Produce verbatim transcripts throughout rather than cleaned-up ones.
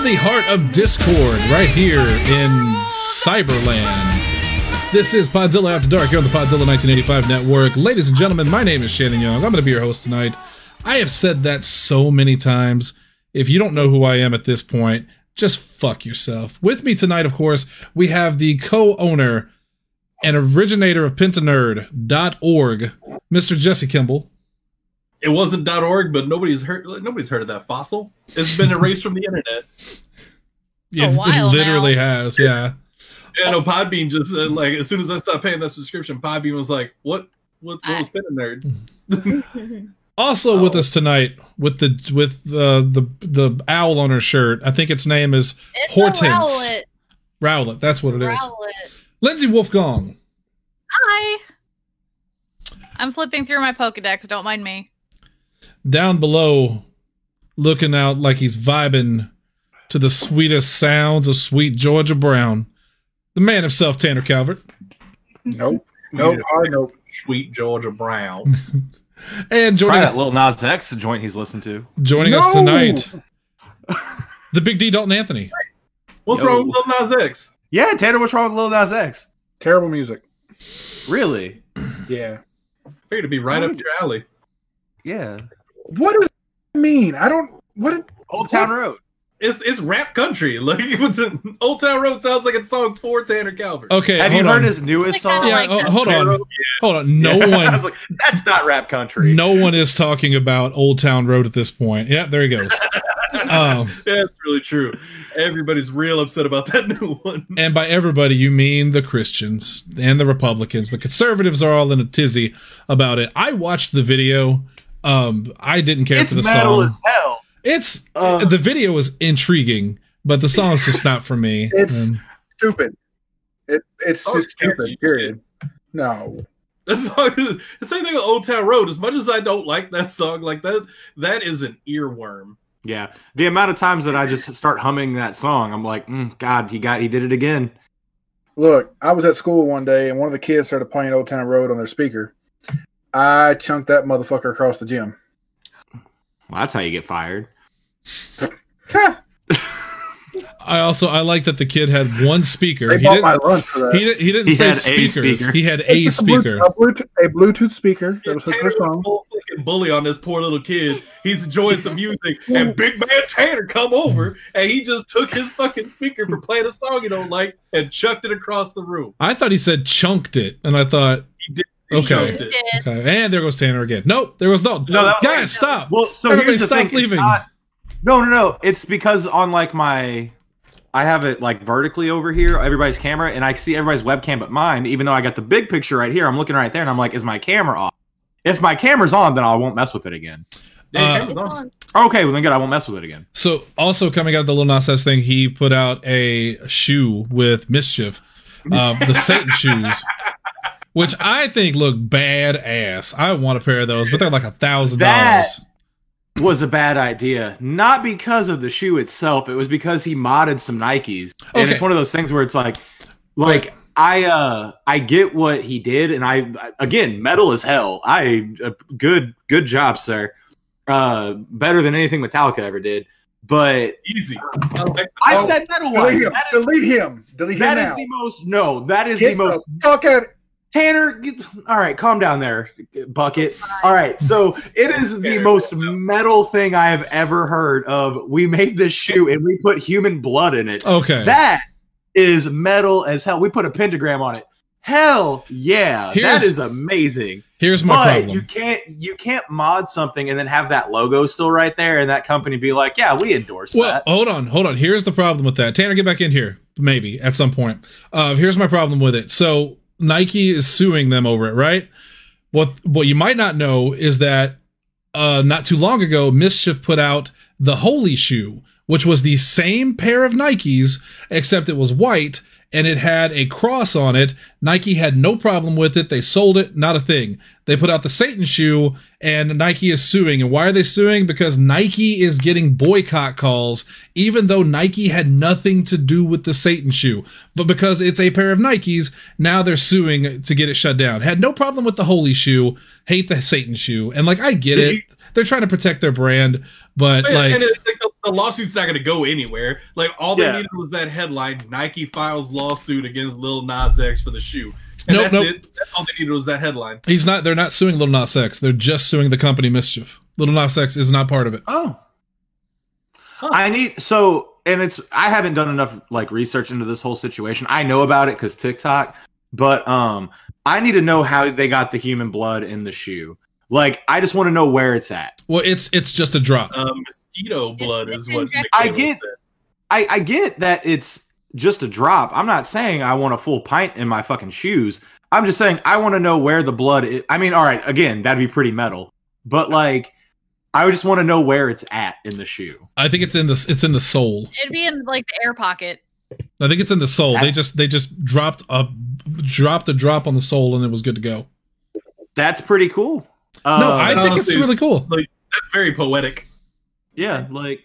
the heart of Discord, right here in Cyberland. This is Podzilla After Dark here on the Podzilla nineteen eighty-five Network. Ladies and gentlemen, my name is Shannon Young. I'm going to be your host tonight. I have said that so many times. If you don't know who I am at this point, just fuck yourself. With me tonight, of course, we have the co-owner and originator of Pentanerd dot org, Mister Jesse Kimball. It wasn't .org, but nobody's heard. Nobody's heard of that fossil. It's been erased from the internet. Yeah, A while it literally now. has. Yeah. Yeah, no, Podbean just uh, like as soon as I stopped paying that subscription, Podbean was like, "What? What, what was Pentanerd?" Also oh. with us tonight, with the with uh, the the owl on her shirt. I think its name is It's Hortense. a Rowlet. Rowlet. That's what it is. Rowlet. Lindsay Wolfgong. Hi. I'm flipping through my Pokedex. Don't mind me. Down below, looking out like he's vibing to the sweetest sounds of sweet Georgia Brown. The man himself, Tanner Calvert. Nope. Nope. Hard nope. Sweet Georgia Brown. And Try joining, that Lil Nas X joint he's listened to. joining No! us tonight, the Big D Dalton Anthony. What's Yo. wrong with Lil Nas X? Yeah, Tanner, what's wrong with Lil Nas X? Terrible music. Really? Yeah. Figured to be right up your alley. Yeah. What does it mean? I don't. What? Did, Old Town Road. It's it's rap country. Like it was an Old Town Road sounds like a song for Tanner Calvert. Okay, Have hold you heard on. his newest I kinda song? Yeah, like oh, that. hold on. Hold on. No Yeah. I one was like, that's not rap country. no one is talking about Old Town Road at this point. Yeah, there he goes. Um, That's really true. Everybody's real upset about that new one. and by everybody, you mean the Christians and the Republicans. The conservatives are all in a tizzy about it. I watched the video. Um, I didn't care It's for the metal song. as hell. It's Uh, the video is intriguing, but the song's just not for me. It's- And- stupid. It, it's Oh, just stupid. catchy. Period. No. That song is the same thing with Old Town Road. As much as I don't like that song, like that, that is an earworm. Yeah. The amount of times that I just start humming that song, I'm like, mm, God, he got, he did it again. Look, I was at school one day and one of the kids started playing Old Town Road on their speaker. I chunked that motherfucker across the gym. Well, that's how you get fired. Ha! I also I like that the kid had one speaker. They He bought didn't. my lunch for that. He, di- he didn't He say had a speakers. speaker. He had a It's a Bluetooth- speaker. A Bluetooth, a Bluetooth speaker. That was his Tanner first was a song. full fucking bully on this poor little kid. He's enjoying some music, and Big Man Tanner come over, and he just took his fucking speaker for playing a song he don't like and chucked it across the room. I thought he said chunked it, and I thought, He did. He Okay. chunked it. Did. okay, and there goes Tanner again. Nope, there was no. No, that was guys, like- stop. Well, so Everybody here's the stop thing. it's leaving. not- no, no, no. It's because on like my, I have it like vertically over here, everybody's camera, and I see everybody's webcam but mine, even though I got the big picture right here. I'm looking right there, and I'm like, is my camera off? If my camera's on, then I won't mess with it again. Yeah, Uh, it was It's on. on. Okay, well then good, I won't mess with it again. So, also coming out of the Lil Nas X thing, he put out a shoe with Mischief, uh, the Satan shoes, which I think look badass. I want a pair of those, but they're like a thousand That- dollars. Was a bad idea, not because of the shoe itself. It was because he modded some Nikes, and Okay. it's one of those things where it's like, like I, uh, I get what he did, and I, again, metal as hell. I, uh, good, good job, sir. Uh, better than anything Metallica ever did. But Easy. I, like I oh, said metal Delete wise. him. That is, Delete him. Delete that him is now. the most. No, that is Get the most. the fuck out. Tanner, get- all right, calm down there, bucket. All right, so it is the most metal thing I have ever heard of. We made this shoe and we put human blood in it. Okay. That is metal as hell. We put a pentagram on it. Hell yeah, Here's- that is amazing. Here's my But problem. you can't you can't mod something and then have that logo still right there, and that company be like, yeah, we endorse Well, that. hold on, hold on. Here's the problem with that. Tanner, get back in here. Maybe at some point. Uh, here's my problem with it. So Nike is suing them over it, right? What what you might not know is that uh, not too long ago, Mischief put out the Holy Shoe, which was the same pair of Nikes, except it was white and it had a cross on it. Nike had no problem with it. They sold it, not a thing. They put out the Satan shoe, and Nike is suing. And why are they suing? Because Nike is getting boycott calls, even though Nike had nothing to do with the Satan shoe. But because it's a pair of Nikes, now they're suing to get it shut down. Had no problem with the Holy shoe, hate the Satan shoe. And like, I get Did it. you- They're trying to protect their brand, but and, like, and it, like the, the lawsuit's not going to go anywhere. Like all they Yeah. needed was that headline: Nike files lawsuit against Lil Nas X for the shoe. And Nope, that's nope. it. That's all they needed was that headline. He's not. They're not suing Lil Nas X. They're just suing the company Mischief. Lil Nas X is not part of it. Oh. I need so and it's I haven't done enough like research into this whole situation. I know about it because TikTok, but um I need to know how they got the human blood in the shoe. Like I just want to know where it's at. Well, it's it's just a drop. Um, mosquito blood It's- is it's what injected. I Michaela get- said. I, I get that it's just a drop. I'm not saying I want a full pint in my fucking shoes. I'm just saying I want to know where the blood is. I mean, all right, again, that'd be pretty metal. But like I just want to know where it's at in the shoe. I think it's in the it's in the sole. It'd be in like the air pocket. I think it's in the sole. They just they just dropped a dropped a drop on the sole and it was good to go. That's pretty cool. Uh, No, I think it's honestly, really cool. Like that's very poetic. yeah, like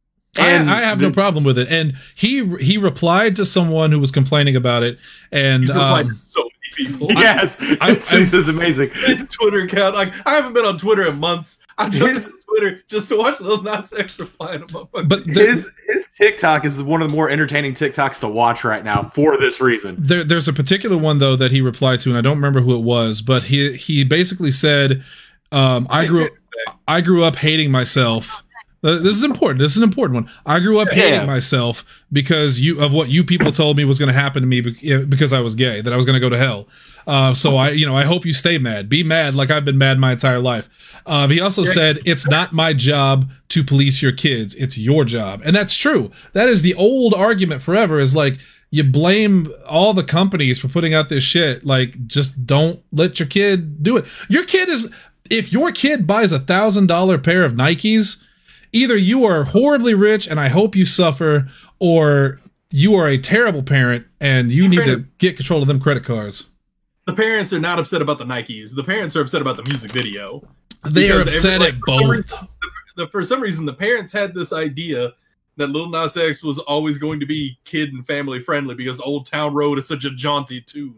and I, I have no the- problem with it. And he he replied to someone who was complaining about it, and He's replied um, to so many people. Yes, I- it's, this is amazing. His Twitter account, like I haven't been on Twitter in months. I jumped His- on Twitter just to watch Lil Nas X reply to motherfucker. but the, His his TikTok is one of the more entertaining TikToks to watch right now for this reason. there there's a particular one though that he replied to, and I don't remember who it was, but he he basically said, um, "I grew I grew up hating myself." Uh, This is important. This is an important one. I grew up Yeah. hating myself because you of what you people told me was going to happen to me bec- because I was gay, that I was going to go to hell. Uh, so I, you know, I hope you stay mad. Be mad like I've been mad my entire life. Uh, he also said, "It's not my job to police your kids. It's your job," and that's true. That is the old argument forever. Is like you blame all the companies for putting out this shit. Like, just don't let your kid do it. Your kid is if your kid buys a thousand dollar pair of Nikes. Either you are horribly rich and I hope you suffer, or you are a terrible parent and you In need to fairness- get control of them credit cards. the parents are not upset about the Nikes. The parents are upset about the music video. They are Because upset every- at like, for some both. reason- the, for some reason, the parents had this idea that Lil Nas X was always going to be kid and family friendly because Old Town Road is such a jaunty tune.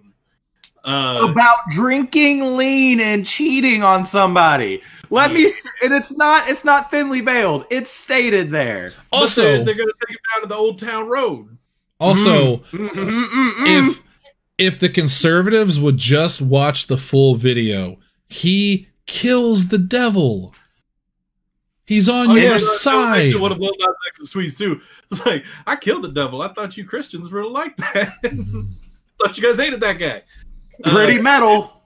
Uh, About drinking lean and cheating on somebody. Let me, s- and it's not, it's not thinly veiled. It's stated there. but Also, they're, they're going to take it down to the Old Town Road. also, Mm, mm, mm, mm, mm. if if the conservatives would just watch the full video, he kills the devil. He's on Oh, your yeah, that- that was side. actually one of Lil Nas X's tweets too. It's like, I killed the devil. I thought you Christians really liked that. Thought you guys hated that guy. pretty Uh, metal.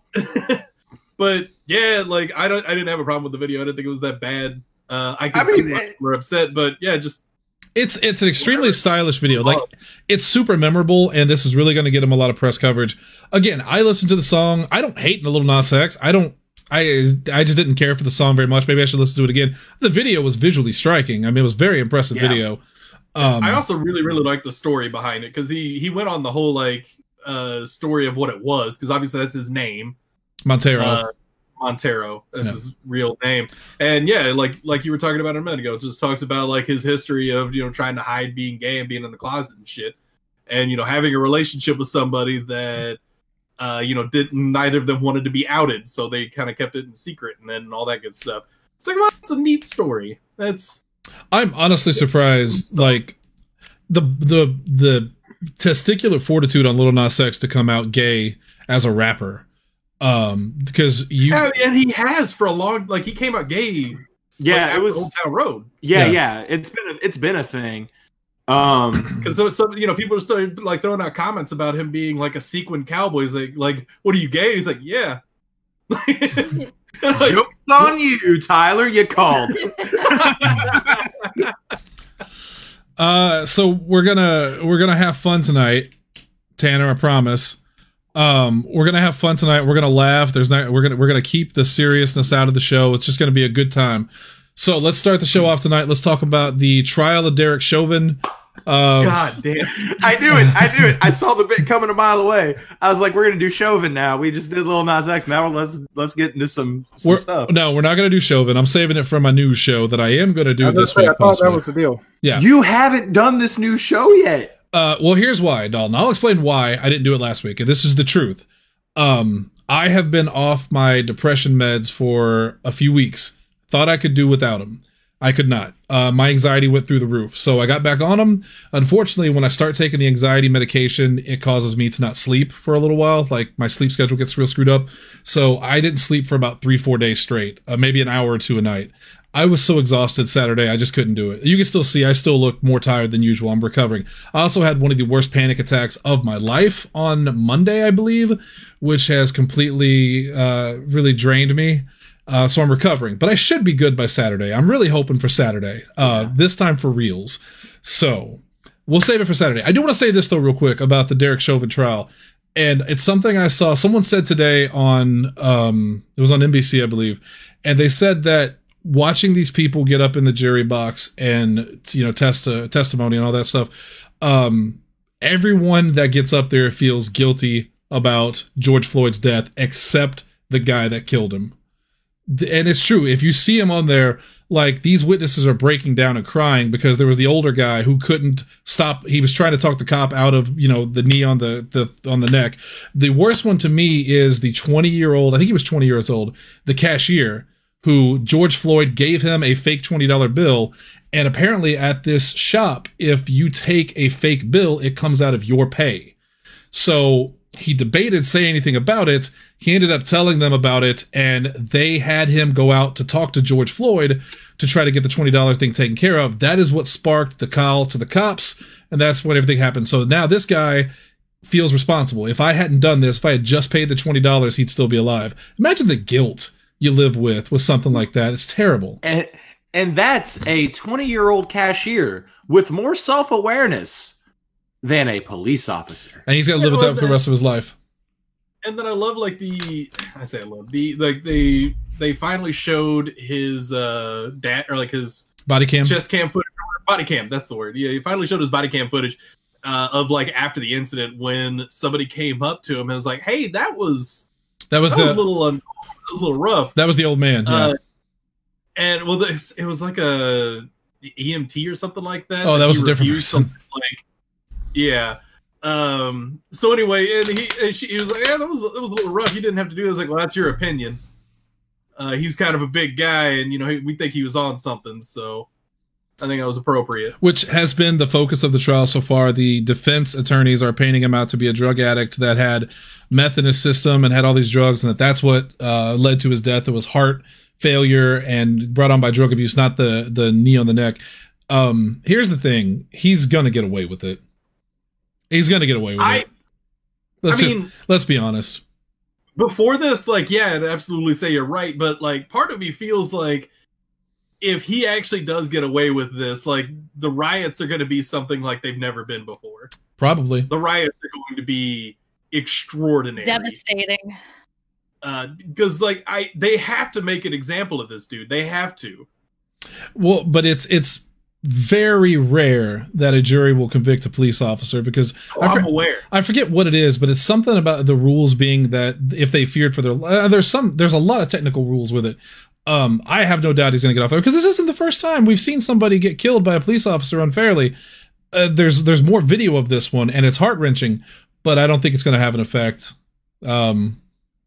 But yeah, like I don't, I didn't have a problem with the video. I didn't think it was that bad. Uh, I could I see mean, why it- people were upset, but yeah, just It's it's an extremely stylish video. Like, it's super memorable, and this is really going to get him a lot of press coverage. Again, I listened to the song. I don't hate the Lil Nas X. I don't. I I just didn't care for the song very much. Maybe I should listen to it again. The video was visually striking. I mean, it was a very impressive Yeah. video. Um, I also really, really like the story behind it because he he went on the whole like uh story of what it was because obviously that's his name. Montero. Uh, Montero. That's Yeah. his real name. And yeah, like like you were talking about a minute ago, it just talks about like his history of, you know, trying to hide being gay and being in the closet and shit. And, you know, having a relationship with somebody that uh, you know, didn't neither of them wanted to be outed, so they kind of kept it in secret and then all that good stuff. It's like, well, that's a neat story. That's I'm honestly surprised, like the the the testicular fortitude on Lil Nas X to come out gay as a rapper, um, because you yeah, and he has for a long like he came out gay. Yeah, like, it after was. Old Town Road. Yeah, Yeah. yeah, it's been a, it's been a thing. Um, Because there was some, you know, people are still like throwing out comments about him being like a sequin cowboy. He's like, like, what are you gay? He's like, yeah. Like, joke's on you, Tyler. You called. Uh, so we're gonna we're gonna have fun tonight, Tanner. I promise. Um, we're gonna have fun tonight. We're gonna laugh. There's not. We're gonna we're gonna keep the seriousness out of the show. It's just gonna be a good time. So let's start the show off tonight. Let's talk about the trial of Derek Chauvin. Um, God damn. I knew it. I knew it. I saw the bit coming a mile away. I was like, "We're gonna do Chauvin now. We just did Lil Nas X. Now let's let's get into some, some we're, stuff." no, we're not gonna do Chauvin. I'm saving it for my news show that I am gonna do I, was this gonna say, week. I thought that possibly. was the deal. Yeah. You haven't done this new show yet. Uh, well, here's why, Dalton. I'll explain why I didn't do it last week, and this is the truth. Um, I have been off my depression meds for a few weeks. Thought I could do without them. I could not. Uh, my anxiety went through the roof. So I got back on them. Unfortunately, when I start taking the anxiety medication, it causes me to not sleep for a little while. Like my sleep schedule gets real screwed up. So I didn't sleep for about three, four days straight, uh, maybe an hour or two a night. I was so exhausted Saturday, I just couldn't do it. You can still see I still look more tired than usual. I'm recovering. I also had one of the worst panic attacks of my life on Monday, I believe, which has completely uh, really drained me. Uh, so I'm recovering, but I should be good by Saturday. I'm really hoping for Saturday, uh, this time for reals. So we'll save it for Saturday. I do want to say this though, real quick about the Derek Chauvin trial. And it's something I saw someone said today on, um, it was on N B C, I believe. And they said that watching these people get up in the jury box and, you know, test uh, testimony and all that stuff. Um, everyone that gets up there feels guilty about George Floyd's death, except the guy that killed him. And it's true. If you see him on there, like these witnesses are breaking down and crying because there was the older guy who couldn't stop. He was trying to talk the cop out of, you know, the knee on the, the, on the neck. The worst one to me is the twenty year old. I think he was twenty years old, the cashier who George Floyd gave him a fake twenty dollar bill. And apparently at this shop, if you take a fake bill, it comes out of your pay. So he debated saying anything about it. He ended up telling them about it, and they had him go out to talk to George Floyd to try to get the twenty dollar thing taken care of. That is what sparked the call to the cops, and that's when everything happened. So now this guy feels responsible. If I hadn't done this, if I had just paid the twenty dollars, he'd still be alive. Imagine the guilt you live with with something like that. It's terrible. And and that's a twenty-year-old cashier with more self-awareness than a police officer. And he's got to live with that for the rest of his life. And then I love like the I say I love the like they they finally showed his uh dad or like his body cam chest cam footage body cam that's the word yeah he finally showed his body cam footage uh of like after the incident when somebody came up to him and was like, hey, that was that was that the was a little um, that was a little rough. That was the old man. Yeah. Uh, and well it was, it was like a E M T or something like that. Oh, that was he a different refused person. Like yeah. Um. So anyway, and he and she, he was like, "Yeah, that was that was a little rough. You didn't have to do this." Like, well, that's your opinion. Uh, he's kind of a big guy, and you know he, we think he was on something. So I think that was appropriate. Which has been the focus of the trial so far. The defense attorneys are painting him out to be a drug addict that had meth in his system and had all these drugs, and that that's what uh, led to his death. It was heart failure and brought on by drug abuse, not the the knee on the neck. Um. Here's the thing: he's gonna get away with it. He's gonna get away with I, it. Let's I just, mean, let's be honest. Before this, like, yeah, I'd absolutely say you're right, but like, part of me feels like if he actually does get away with this, like, the riots are going to be something like they've never been before. Probably the riots are going to be extraordinary, devastating. Uh, because like I, they have to make an example of this dude. They have to. Well, but it's it's. very rare that a jury will convict a police officer because oh, I, for, I'm aware. I forget what it is, but it's something about the rules being that if they feared for their uh, there's some there's a lot of technical rules with it. Um, I have no doubt he's going to get off because this isn't the first time we've seen somebody get killed by a police officer unfairly. Uh, there's there's more video of this one and it's heart wrenching, but I don't think it's going to have an effect. Um,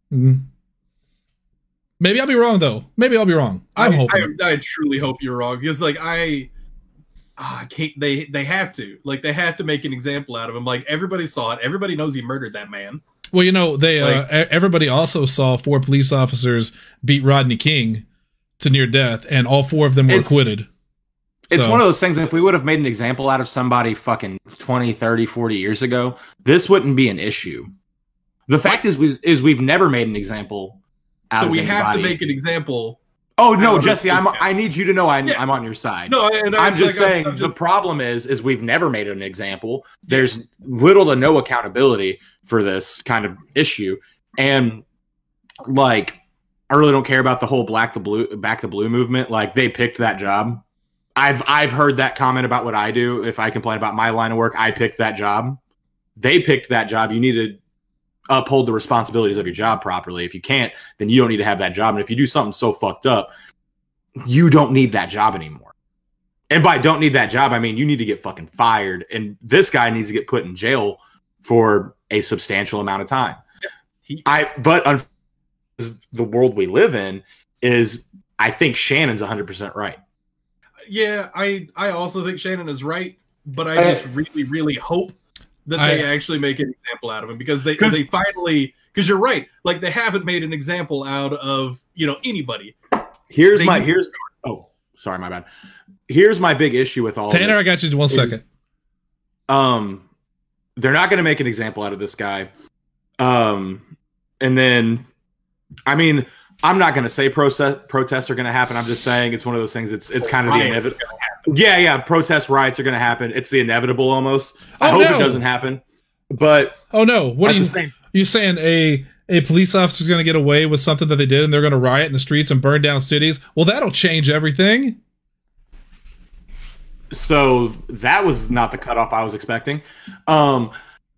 maybe I'll be wrong though. Maybe I'll be wrong. I'm I, hoping. I, I truly hope you're wrong because like I. I can't. They they have to like they have to make an example out of him. Like everybody saw it. Everybody knows he murdered that man. Well, you know they. Like, uh, everybody also saw four police officers beat Rodney King to near death, and all four of them were acquitted. It's so. one of those things. If we would have made an example out of somebody fucking twenty, thirty, forty years ago, this wouldn't be an issue. The fact is, we, is we've never made an example. Out so of we anybody. have to make an example. Oh no, Jesse! I'm. I need you to know I'm. Yeah. I'm on your side. No, and I'm, I'm just like, saying I'm, I'm the just... problem is, is we've never made an example. There's little to no accountability for this kind of issue, and like, I really don't care about the whole black the blue, back the blue movement. Like they picked that job. I've I've heard that comment about what I do. If I complain about my line of work, I picked that job. They picked that job. You need to uphold the responsibilities of your job properly. If you can't, then you don't need to have that job. And if you do something so fucked up, you don't need that job anymore. And by don't need that job, I mean you need to get fucking fired. And this guy needs to get put in jail for a substantial amount of time. He, I but un- the world we live in is, I think Shannon's one hundred percent right. yeah, I I also think Shannon is right, but I just really, really hope that they I- actually make an example out of him because they 'Cause- they finally because you're right, like they haven't made an example out of you know anybody. Here's They- my here's oh sorry my bad. Here's my big issue with all Tanner, of I it. got you in one second. Um, they're not going to make an example out of this guy. Um, and then, I mean, I'm not going to say protest protests are going to happen. I'm just saying it's one of those things. It's it's kind of the Riot. inevitable. Yeah, yeah. Protest riots are going to happen. It's the inevitable almost. I Oh, hope no. it doesn't happen. But Oh no! What at are you the same, you saying? A a police officer's going to get away with something that they did, and they're going to riot in the streets and burn down cities? Well, that'll change everything. so that was not the cutoff I was expecting. Um,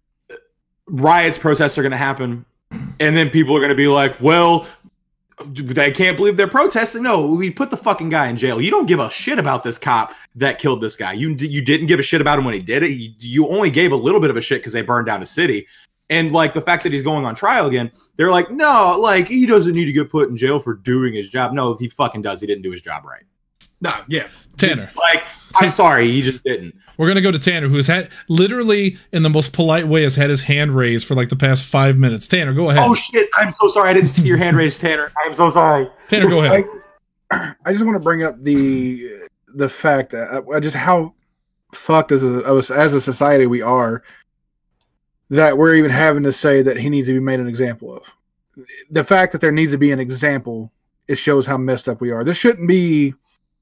riots, protests are going to happen, and then people are going to be like, "Well, they can't believe they're protesting." No, we put the fucking guy in jail. You don't give a shit about this cop that killed this guy. You you didn't give a shit about him when he did it. You, you only gave a little bit of a shit because they burned down a city. And like the fact that he's going on trial again, they're like, no, like he doesn't need to get put in jail for doing his job. No, he fucking does. He didn't do his job right. Nah, yeah, Tanner, Like, I'm sorry, he just didn't. we're going to go to Tanner, who has had literally in the most polite way has had his hand raised for like the past five minutes. Tanner, go ahead. Oh shit! I'm so sorry. I didn't see your hand raised, Tanner. I'm so sorry. Tanner, go ahead. I, I just want to bring up the the fact that uh, just how fucked as a as a society we are that we're even having to say that he needs to be made an example of. The fact that there needs to be an example, it shows how messed up we are. This shouldn't be.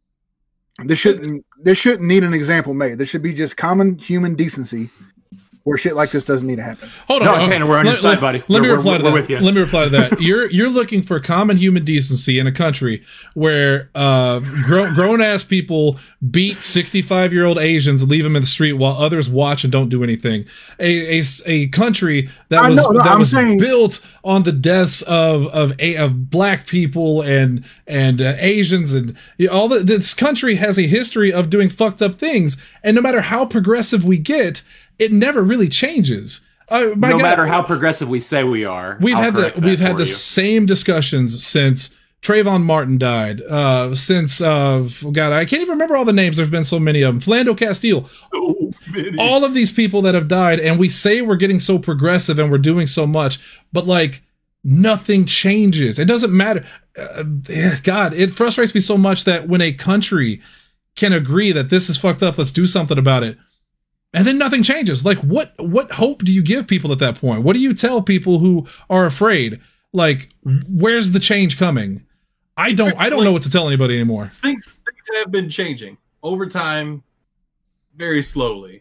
This shouldn't. This shouldn't need an example made. This should be just common human decency, where shit like this doesn't need to happen. Hold No, on, Tanner, we're on your side, buddy. Let me We're- reply we're- to we're that. with you. Let me reply to that. You're you're looking for common human decency in a country where uh, gro- grown ass people beat sixty-five year old Asians and leave them in the street while others watch and don't do anything. A a, a country that I was know, no, that I'm was saying- built on the deaths of of a, of black people and and uh, Asians and you know, all the, this country has a history of doing fucked up things, and no matter how progressive we get, it never really changes. Uh, my No God, matter how progressive we say we are, we've I'll had the correct that we've had for the you. same discussions since Trayvon Martin died. Uh, since uh, God, I can't even remember all the names. There's been so many of them. Philando Castile. so many. All of these people that have died, and we say we're getting so progressive and we're doing so much, but like nothing changes. It doesn't matter. Uh, God, it frustrates me so much that when a country can agree that this is fucked up, let's do something about it, and then nothing changes. Like what what hope do you give people at that point? What do you tell people who are afraid? Like, where's the change coming? I don't I don't know what to tell anybody anymore. things things have been changing over time, very slowly,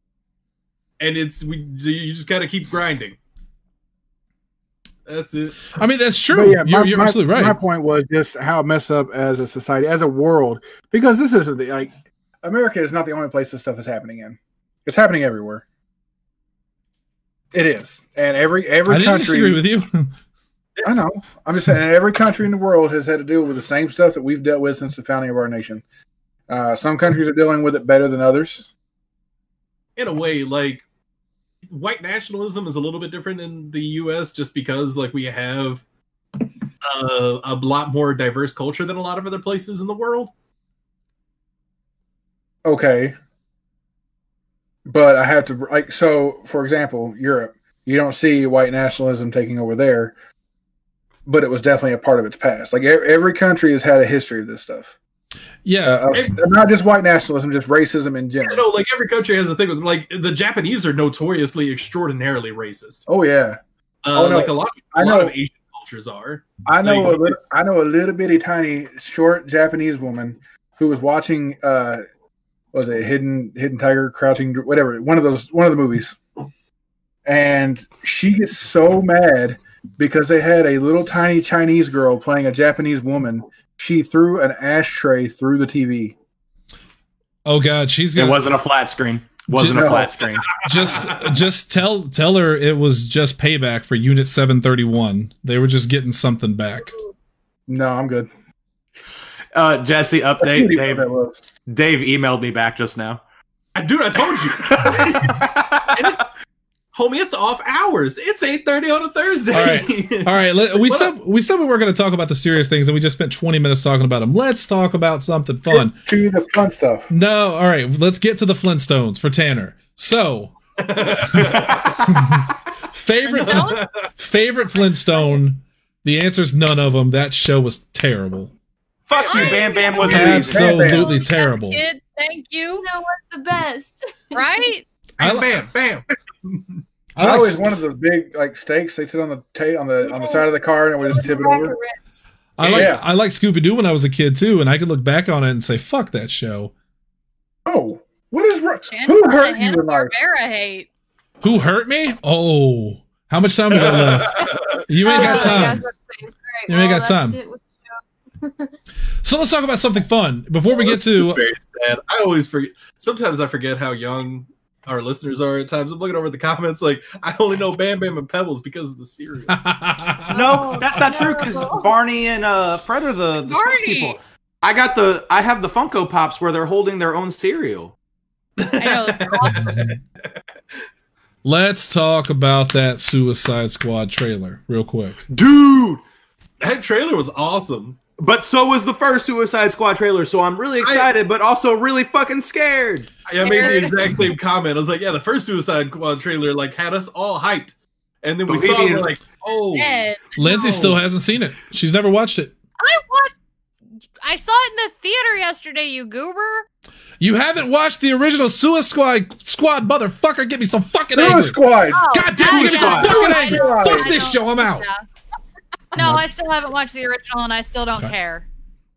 and it's we you just got to keep grinding. That's it. I mean, that's But true. yeah, you're my, you're my- absolutely right. My point was just how messed up as a society, as a world, because this isn't the like America is not the only place this stuff is happening in. It's happening everywhere. It is, and every every I didn't country. disagree with you. I know. I'm just saying, every country in the world has had to deal with the same stuff that we've dealt with since the founding of our nation. Uh, some countries are dealing with it better than others. In a way, like white nationalism is a little bit different in the U S just because like we have uh, a lot more diverse culture than a lot of other places in the world. Okay. But I have to, like, so, for example, Europe, you don't see white nationalism taking over there, but it was definitely a part of its past. Like, e- every country has had a history of this stuff. Yeah, Uh, of- not just white nationalism, just racism in You general. know, like every country has a thing with like the Japanese are notoriously extraordinarily racist. Oh, yeah. Uh, Oh, no. Like a lot, I a lot know. of Asian cultures are. I know Like, a little, it's- I know a little bitty tiny short Japanese woman who was watching uh what was it Hidden Hidden Tiger, Crouching Dr- whatever, one of those one of the movies. And she gets so mad because they had a little tiny Chinese girl playing a Japanese woman. She threw an ashtray through the T V. oh God, she's It gonna wasn't a flat screen. Wasn't No. a flat screen. just just tell tell her it was just payback for Unit seven thirty-one. They were just getting something back. No, I'm good. Uh, Jesse, I update. couldn't even Dave, know what that was. Dave emailed me back just now. Dude, I told you. homie, it's off hours. It's eight thirty on a Thursday. All right. All right. Let, we What said we said we were going to talk about the serious things, and we just spent twenty minutes talking about them. Let's talk about something fun. To the fun stuff. No. All right. Let's get to the Flintstones for Tanner. So, favorite Flintstones? favorite Flintstone. The answer is none of them. That show was terrible. Fuck you, Bam Bam was Absolutely. amazing. Absolutely Yes, terrible. Kid, thank You you. know what's the best? Right? I, bam, li- bam, bam. I I like always wanted the big like steaks they sit on the ta- on the on the side of the car and it would just tip it Rack of over. ribs. I like Yeah. I like Scooby Doo when I was a kid too, and I could look back on it and say, "Fuck that show." Oh, what is wrong? Shannon Who got hurt the you in life? Hanna-Barbera hate. Who hurt me? Oh, how much time we got left? You ain't got Oh, time. yeah, I was about to say, great. You ain't Well, got that's time. it with- So let's talk about something fun before we get It's to. very sad. I always forget. Sometimes I forget how young our listeners are. At times, I'm looking over the comments like I only know Bam Bam and Pebbles because of the cereal. No, that's not true because Barney and uh, Fred are the, the Barney! spokespeople. I got the I have the Funko Pops where they're holding their own cereal. I know. They're awesome. Let's talk about that Suicide Squad trailer real quick. Dude! That trailer was awesome. But so was the first Suicide Squad trailer, so I'm really excited, but also really fucking scared. I made the exact same comment. I was like, "Yeah, the first Suicide Squad trailer like had us all hyped," and then we saw it, Bohemian- we're like, "Oh, Dead. Lindsay No. still hasn't seen it. She's never watched it. I watched. I saw it in the theater yesterday. You goober. You haven't watched the original Suicide Squad, Squad motherfucker. Get me some fucking Suicide angry. Squad. Oh, God damn, that- get me some yeah, fucking I angry. don't- Fuck I this don't- show. I'm out. yeah. No, I still haven't watched the original, and I still don't Okay. care.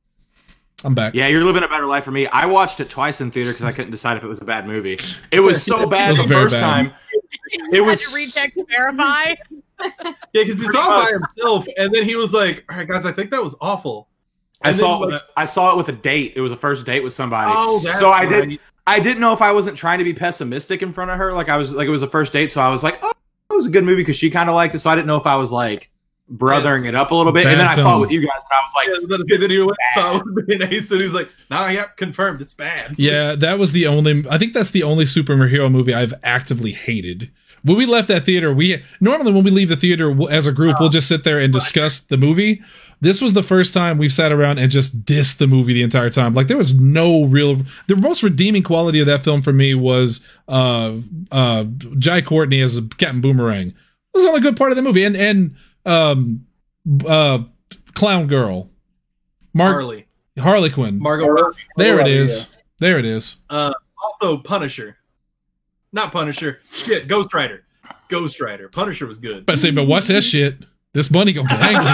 I'm back. Yeah, you're living a better life for me. I watched it twice in theater because I couldn't decide if it was a bad movie. It was so bad It was the very first bad. time. It It was was to recheck to verify. yeah," because he Pretty saw it by much. himself, and then he was like, "All right, guys, I think that was awful." I And saw then, it with a, I saw it with a date. It was a first date with somebody. Oh, that's so I right. did I didn't know if I wasn't trying to be pessimistic in front of her. Like I was like it was a first date, so I was like, oh, it was a good movie because she kind of liked it. So I didn't know if I was like brothering Yes. it up a little bit. Bad and then I saw film. it with you guys, and I was like, Yeah, but then he went and saw it with me and Ace, and he's like, "Nah, yeah, confirmed, it's bad." Yeah, that was the only. I think that's the only superhero movie I've actively hated. When we left that theater, we normally when we leave the theater we'll- as a group, we'll just sit there and discuss the movie. This was the first time we've sat around and just dissed the movie the entire time. Like there was no real. The most redeeming quality of that film for me was uh uh Jai Courtney as Captain Boomerang. It was the only good part of the movie, and and um uh Clown Girl, Mar- Harley, Harley Quinn. Margot Robbie. There it Robbie, is. There it is. Uh, also Punisher, not Punisher. Shit, Ghost Rider. Ghost Rider. Punisher was good. But I say, but watch that shit. This bunny gonna get angry.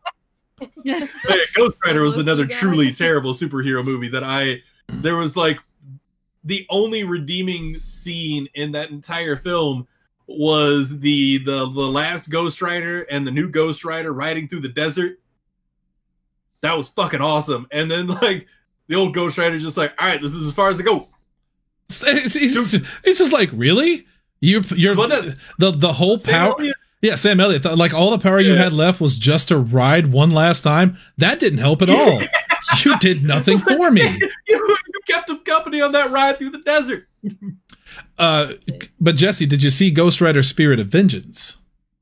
Hey, Ghost Rider was another truly terrible superhero movie that I. There was like the only redeeming scene in that entire film was the the the last Ghost Rider and the new Ghost Rider riding through the desert. That was fucking awesome. And then like the old Ghost Rider just like, all right, this is as far as I go. It's, it's, it's, it's just like, really? You're you're Well, that's- the the whole Sam power. Elliott- Yeah, Sam Elliott. th- Like all the power you Yeah. had left was just to ride one last time. That didn't help at all. You did nothing for me. you, you kept him company on that ride through the desert. Uh, but Jesse, did you see Ghost Rider: Spirit of Vengeance?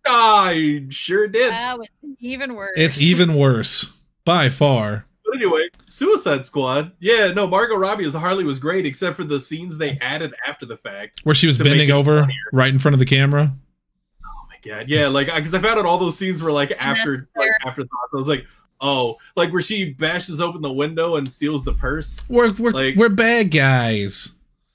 I sure did. That was even worse. It's even worse by far. But anyway, Suicide Squad. Yeah, no, Margot Robbie as Harley was great, except for the scenes they added after the fact. Where she was To make bending it over funnier. right in front of the camera. Oh my god, yeah, like because I found out all those scenes were like after like Unnecessary. afterthoughts. I was like, oh, like where she bashes open the window and steals the purse. We're we're Like- we're bad guys.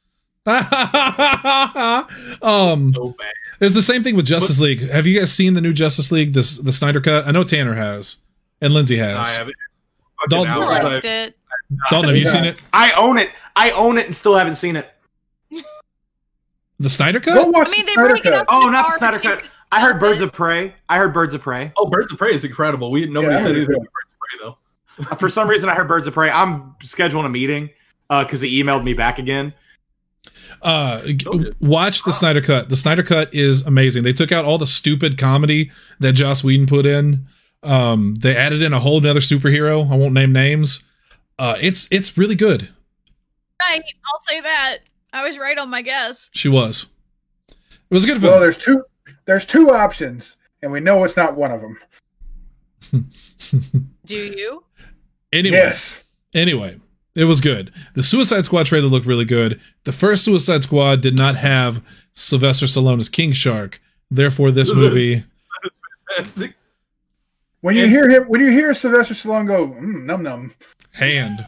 um, So bad. it's the same thing with Justice League. Have you guys seen the new Justice League? This the Snyder cut. I know Tanner has, and Lindsay has. I haven't. Don't- Fucking I hours, liked I- it. Dalton, have you Yeah. seen it? I own it. I own it and still haven't seen it. The Snyder Go cut? watch I mean, the they Snyder break it Cut. up. Oh, in not the parts, Snyder you Cut. can I heard stop Birds it. of Prey. I heard Birds of Prey. Oh, Birds of Prey is incredible. We nobody Yeah, I said heard anything it. about Birds of Prey though. For some reason, I heard Birds of Prey. I'm scheduling a meeting because he emailed me back again. Uh, g- Okay. watch the Snyder cut. The Snyder cut is amazing. They took out all the stupid comedy that Joss Whedon put in. Um, they added in a whole nother superhero. I won't name names. Uh, it's it's really good. Right, I'll say that. I was right on my guess. She was. It was a good Well, film. there's two. There's two options, and we know it's not one of them. Do you? Anyway, Yes. anyway, it was good. The Suicide Squad trailer looked really good. The first Suicide Squad did not have Sylvester Stallone as King Shark. Therefore, this movie. Fantastic. When you And- hear him, when you hear Sylvester Stallone go, mm, num num. Hand.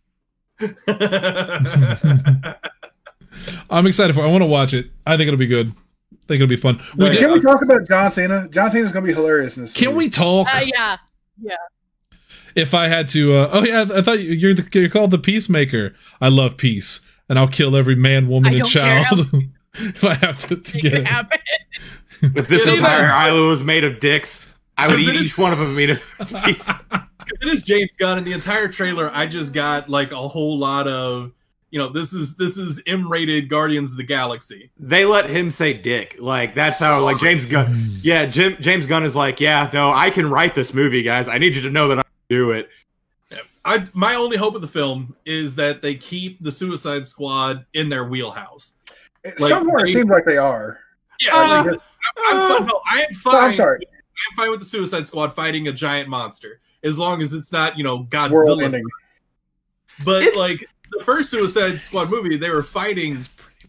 I'm excited for it. I want to watch it. I think it'll be good. I think it'll be fun. We Right. did, Can we talk about John Cena? John Cena's gonna be hilarious in this. can movie. we talk? Uh, yeah. If I had to, uh, oh yeah, I thought you- you're the, you're called the Peacemaker. I love peace, and I'll kill every man, woman, I and don't care child if I have to, to Make get it it. happen. If this Steven! entire island was made of dicks, I would Is eat it- each one of them and eat a piece. It is James Gunn, and the entire trailer, I just got like a whole lot of, you know, this is this is M-rated Guardians of the Galaxy. They let him say dick. Like, that's how, like, James Gunn. Yeah, Jim, James Gunn is like, yeah, no, I can write this movie, guys. I need you to know that I can do it. I my only hope of the film is that they keep the Suicide Squad in their wheelhouse. It- like, Somewhere it they- seems like they are. Yeah, Uh, like, I'm, I'm, fine- no, I am fine. Oh, I'm sorry. I'm fine with the Suicide Squad fighting a giant monster as long as it's not, you know, World Godzilla. ending. But It's- like the first Suicide Squad movie, they were fighting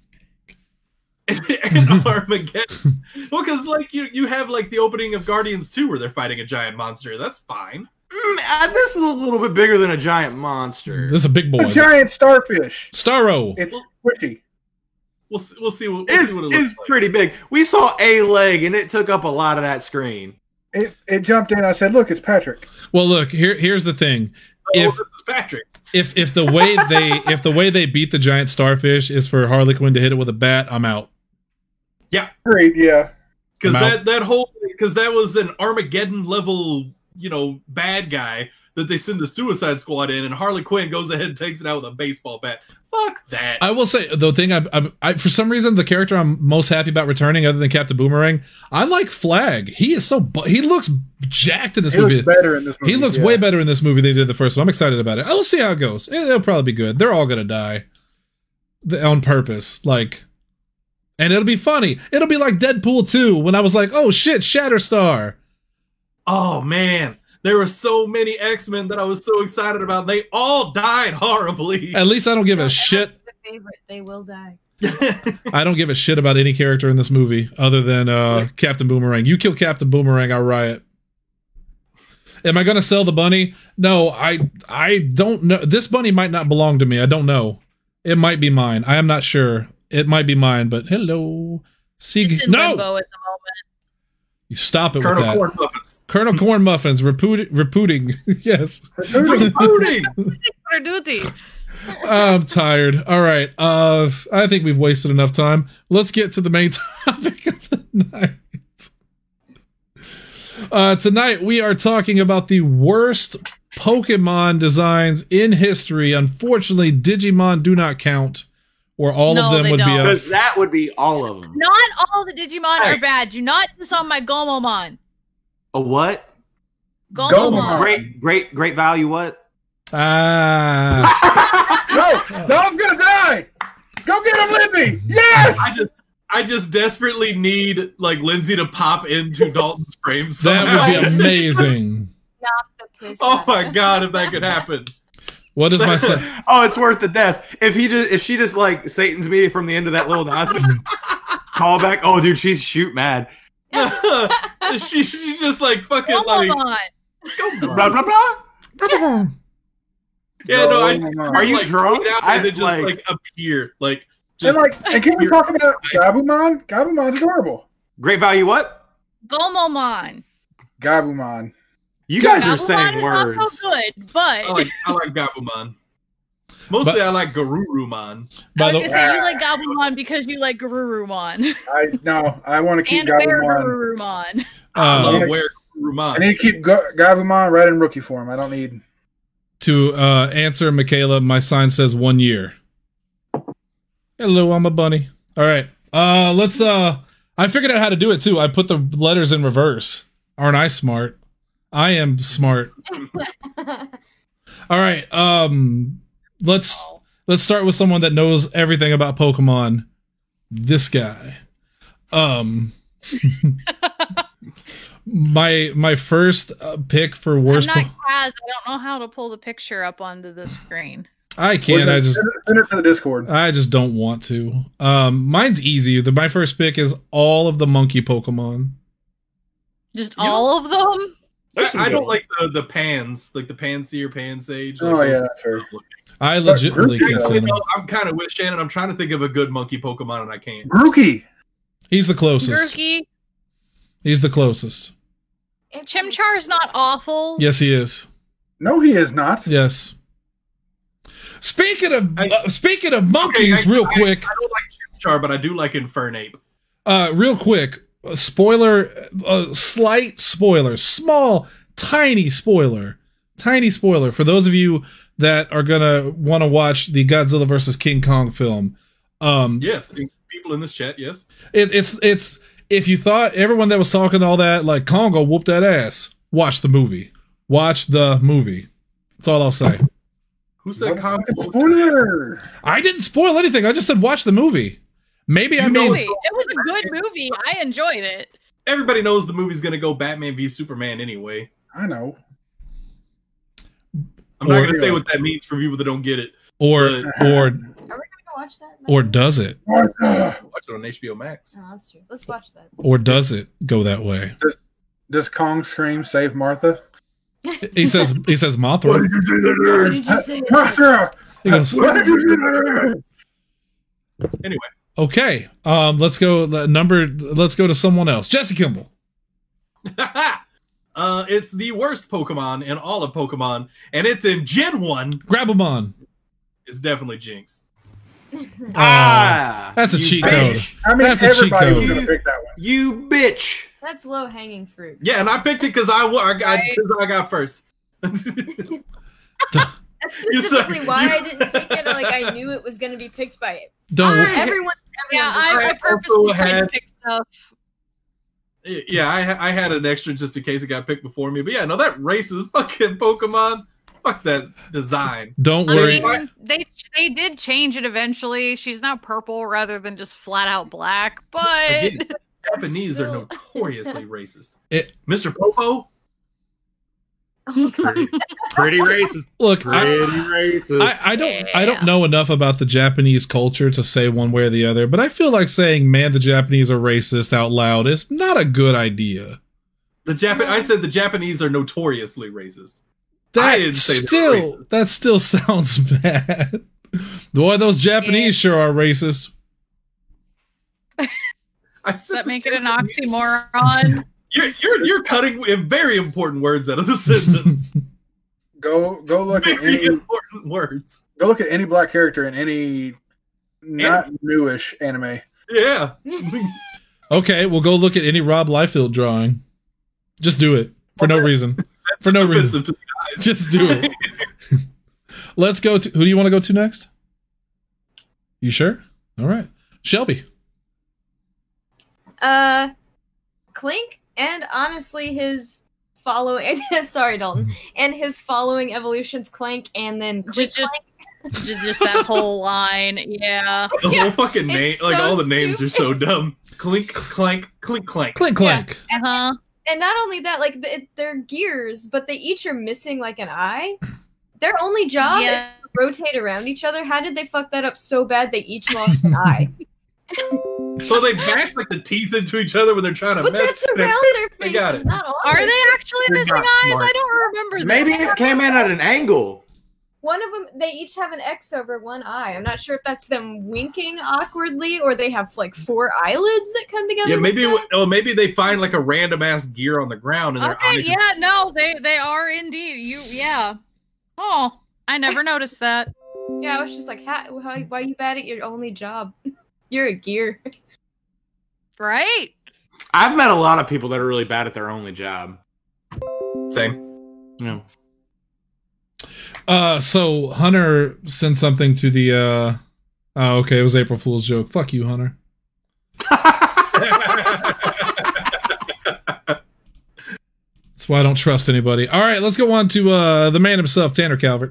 in Armageddon. Well, because like you, you have like the opening of Guardians two where they're fighting a giant monster. That's fine. Mm, uh, this is a little bit bigger than a giant monster. This is a big boy. A giant starfish. Starro. It's squishy. We'll see, we'll see what, we'll It's, see what it it's looks like. pretty big. We saw a leg, and it took up a lot of that screen. It it jumped in. I said, "Look, it's Patrick." Well, look here. Here's the thing. Oh, If this is Patrick. if if the way they if the way they beat the giant starfish is for Harley Quinn to hit it with a bat, I'm out. Great, yeah. Because I'm out. that that whole because that was an Armageddon level, you know, bad guy that they send the Suicide Squad in, and Harley Quinn goes ahead and takes it out with a baseball bat. Fuck that. I will say the thing I, I, I for some reason the character I'm most happy about returning, other than Captain Boomerang, I like Flag. He is so bu- he looks jacked in this He movie. looks better in this movie. He looks yeah. way better in this movie than he did the first one. I'm excited about it. I'll see how it goes. It- It'll probably be good. They're all gonna die Th- on purpose, like, and it'll be funny. It'll be like Deadpool two when I was like, oh shit, Shatterstar. Oh man, there were so many X-Men that I was so excited about. They all died horribly. At least I don't give No, a that's shit. The favorite, they will die. I don't give a shit about any character in this movie other than uh, Captain Boomerang. You kill Captain Boomerang, I'll riot. Am I going to sell the bunny? No, I I don't know. This bunny might not belong to me. I don't know. It might be mine. I am not sure. It might be mine, but hello. See, It's in no, limbo at the moment. you stop it Colonel with that. Corn Muffins. Colonel Corn Muffins, reputing, reputing. Yes, Rebooting. For duty. I'm tired. All right. Uh, I think we've wasted enough time. Let's get to the main topic of the night. Uh, tonight we are talking about the worst Pokemon designs in history. Unfortunately, Digimon do not count, or all No, of them they would be don't. a Because that would be all of them. Not all the Digimon Hey. are bad. Do not diss on my Gomamon. A what? Gomamon. Gomamon. Great, great, great value. What? ah. No, no, I'm gonna die. Go get him, Lindsay. Yes. I just I just desperately need like Lindsay to pop into Dalton's frame That somehow. would be amazing. Knock the piss Oh out my of god, if that could happen. What is my son? Oh, it's worth the death. If he just, if she just like Satan's me from the end of that little announcement, call back. Oh, dude, she's shoot mad. she, she's just like fucking like Gomamon. Blah blah blah. yeah no I Gomamon. Are you like, drunk? freak out I, and then just like- like, appear like And just like, and can we talk about Gabumon? Gabumon's adorable. Great value. What? Gomamon. Gabumon. You guys are Gabumon saying is words. not so good, but I like I like Gabumon. Mostly But- I like Garurumon. I By was the gonna say you like Gabumon because you like Garurumon I no, I want to keep and wear Gabumon. Garurumon. I uh, love Yeah. where I Garurumon. need to keep Ga- Gabumon right in rookie form. I don't need. to uh, answer Michaela, my sign says one year. Hello, I'm a bunny. All right. Uh, let's. Uh, I figured out how to do it too. I put the letters in reverse. Aren't I smart? I am smart. All right. Um, let's let's start with someone that knows everything about Pokemon. This guy. Um, my my first uh, pick for I'm worst. not Po- Kaz. I don't know how to pull the picture up onto the screen. I can't. I just send it, send it to the Discord. I just don't want to. Um, mine's easy. The my first pick is all of the monkey Pokemon. Just You know- all of them? I, I don't like the, the pans, like the Pansy or Pansage. Oh like, yeah, that's fair. I legitimately Grookey, can't though, stand You him. know, I'm kind of with Shannon. I'm trying to think of a good monkey Pokemon, and I can't. Grookey. He's the closest. Grookey. He's the closest. Chimchar's not awful. Yes, he is. No, he is not. Yes. Speaking of I- uh, speaking of monkeys, Okay, I- real I- quick, I don't like Chimchar, but I do like Infernape. uh, real quick, a spoiler, a slight spoiler, small, tiny spoiler, tiny spoiler for those of you that are gonna want to watch the Godzilla versus King Kong film. Um, Yes, people in this chat, yes. it, it's it's if you thought everyone that was talking all that like Congo whoop that ass, watch the movie. Watch the movie. That's all I'll say. Who said Kong? Spoiler. I didn't spoil anything. I just said watch the movie. Maybe I You know mean Wait, it was a good movie. I enjoyed it. Everybody knows the movie's gonna go Batman v Superman anyway. I know. I'm not Or- gonna say what that means for people that don't get it. or or Are we gonna go watch that? or does it Martha. Watch it on H B O Max. Oh, that's true. Let's watch that. or does it go that way? Does Kong scream save Martha? He says he says Mothra. you do What did you say? Martha! He goes, What did you do? Anyway, okay, um, let's go. the Number. Let's go to someone else. Jesse Kimball. uh, it's the worst Pokemon in all of Pokemon, and it's in Gen One. Grab him on. It's definitely Jinx. Ah, That's a you cheat bitch. code. I mean, That's a cheat everybody was code. going to pick that one. You bitch. That's low hanging fruit. Yeah, and I picked it because I, wa- I, got, Right. 'cause I got first. That's You specifically suck. why You- I didn't pick it. Like I knew it was going to be picked by it. Don't. I- Everyone. Yeah, everyone I, I I purposely also tried to had- pick stuff. Yeah, I, ha- I had an extra just in case it got picked before me. But yeah, no, that racist fucking Pokemon. Fuck that design. Don't I worry. mean, they they did change it eventually. She's now purple rather than just flat out black. But Again, Japanese are still- notoriously racist. It- Mister Popo? Oh, God. Pretty, pretty racist. Look, I, Pretty racist. I, I don't I don't Yeah. know enough about the Japanese culture to say one way or the other, but I feel like saying "man, the Japanese are racist" out loud is not a good idea. The Jap- No. I said the Japanese are notoriously racist. That I didn't say they were still racist. that still sounds bad. Boy, those Japanese Yeah. sure are racist. I does said that the make it an Japanese- oxymoron? You're, you're, you're cutting very important words out of the sentence. Go go look at Very any important words. go look at any black character in any not newish anime. Yeah. Okay, we'll go look at any Rob Liefeld drawing. Just do it for no reason. That's For no just reason. offensive to the guys. Just do it. Let's go to who do you want to go to next? You sure? All right. Shelby. Uh, Clink, and honestly, his following. Sorry, Dalton, and his following evolutions, Clank, and then Clink. Just- just- just, just that whole line. Yeah. The Yeah, whole fucking name, it's like so all the names are so dumb. Clink, clank, clink, clank. Clink clank. Uh huh. And not only that, like th- they're gears, but they each are missing like an eye. Their only job is Yeah. to rotate around each other. How did they fuck that up so bad they each lost an eye? So they bash like the teeth into each other when they're trying to But mess. that's and around their They got faces, it. not on. Are their- they actually They're missing not eyes? smart. I don't remember that. Maybe it came in at an angle. One of them, they each have an X over one eye. I'm not sure if that's them winking awkwardly or they have like four eyelids that come together. Yeah, like maybe. that. Oh, maybe they find like a random ass gear on the ground and their Okay, eyes. yeah, no, they they are indeed. You, yeah. Oh, I never noticed that. Yeah, I was just like, how, how, why are you bad at your only job? You're a gear. Right? I've met a lot of people that are really bad at their only job. Same. Yeah. Uh so Hunter sent something to the uh oh okay, it was April Fool's joke. Fuck you, Hunter. That's why I don't trust anybody. All right, let's go on to uh the man himself, Tanner Calvert.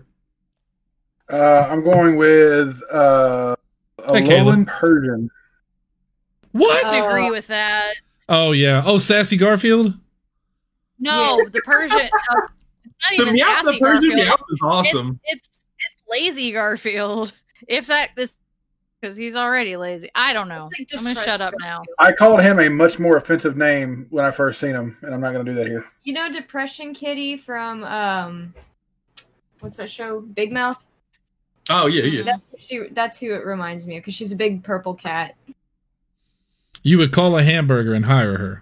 Uh, I'm going with uh, a Hey, Caleb. Alolan Persian. What? I Oh. agree with that. Oh yeah. Oh, Sassy Garfield. No, the Persian. Uh, it's not The even meow, the sassy Persian Garfield. meow is awesome. It's, it's it's lazy Garfield. If that is because he's already lazy. I don't know. It's like I'm gonna shut up depressed now. Garfield. I called him a much more offensive name when I first seen him, and I'm not going to do that here. You know Depression Kitty from um, what's that show? Big Mouth. Oh yeah, yeah. That's who she. That's who it reminds me of because she's a big purple cat. You would call a hamburger and hire her.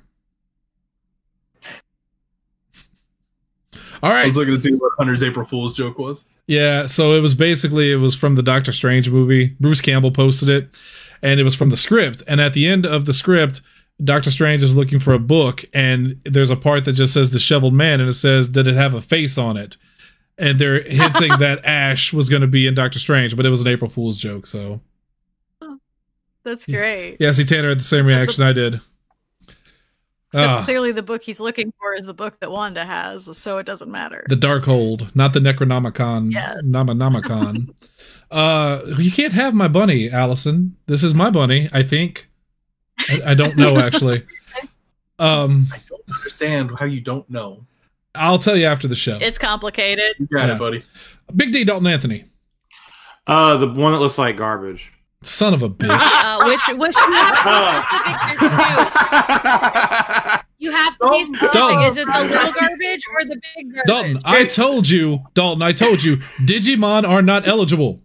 All I right. was looking to see what Hunter's April Fool's joke was. Yeah, so it was basically it was from the Doctor Strange movie. Bruce Campbell posted it, and it was from the script. And at the end of the script, Doctor Strange is looking for a book, and there's a part that just says "disheveled man," and it says, "Did it have a face on it?" And they're hinting that Ash was going to be in Doctor Strange, but it was an April Fool's joke. So That's great. yeah, see, Tanner had the same reaction I did. Except Ah. clearly the book he's looking for is the book that Wanda has, so it doesn't matter. The Darkhold, not the Necronomicon. Yes. Nomonomicon. uh, you can't have my bunny, Allison. This is my bunny, I think. I, I don't know, actually. Um, I don't understand how you don't know. I'll tell you after the show. It's complicated. You got Yeah. it, buddy. Big D, Dalton Anthony. Uh, the one that looks like garbage. Son of a bitch. Uh, which which you have to be specific too. You have to be specific. Dalton. Is it the little garbage or the big garbage? Dalton, I told you, Dalton, I told you, Digimon are not eligible.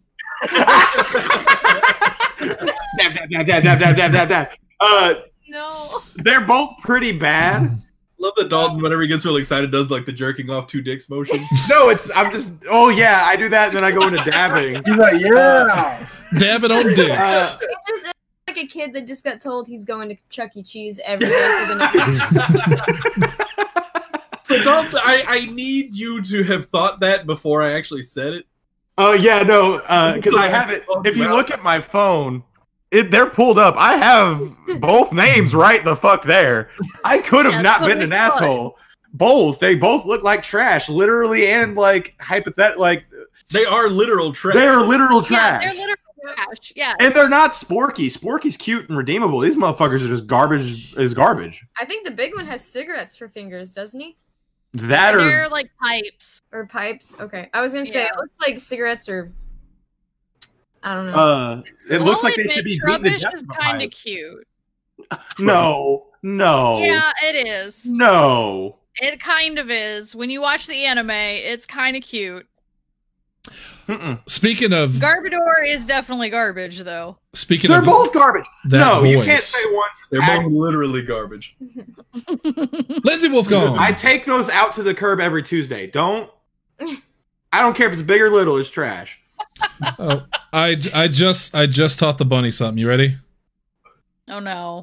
dab, dab, dab, dab, dab, dab, dab, dab, dab. Uh, No. they're both pretty bad. Love that Dalton, whenever he gets really excited, does like the jerking off two dicks motion. No, it's I'm just. Oh yeah, I do that, and then I go into dabbing. He's like, yeah. Dab it on dicks. Uh, It's just it's like a kid that just got told he's going to Chuck E. Cheese every day for the next. So Dalton, I, I need you to have thought that before I actually said it. Oh yeah, no, because I have it. If you look at my phone, it they're pulled up. I have both names right the fuck there. I could have That's not what been we an thought. asshole. Bowls, they both look like trash, literally and like hypothetical. Like They are literal trash. they're literal Yeah, trash, they're literal trash. Yeah. and they're not Sporky. Sporky's cute and redeemable. These motherfuckers are just garbage. Is garbage. I think the big one has cigarettes for fingers, doesn't he? That or They're like pipes. Or pipes? Okay, I was gonna say Yeah. it looks like cigarettes or I don't know. uh, it looks I'll like they admit, should be beaten to Trubbish death. is with a kind of pipe. cute. No, no, Yeah, it is. no. It kind of is. When you watch the anime, it's kind of cute. Mm-mm. Speaking of Garbodor is definitely garbage, though. speaking They're of both garbage. that No, you voice. can't say one's. They're act- both literally garbage. Lindsay Wolfgong. I take those out to the curb every Tuesday. Don't. I don't care if it's big or little. It's trash. Oh, I, I just I just taught the bunny something. You ready? Oh no.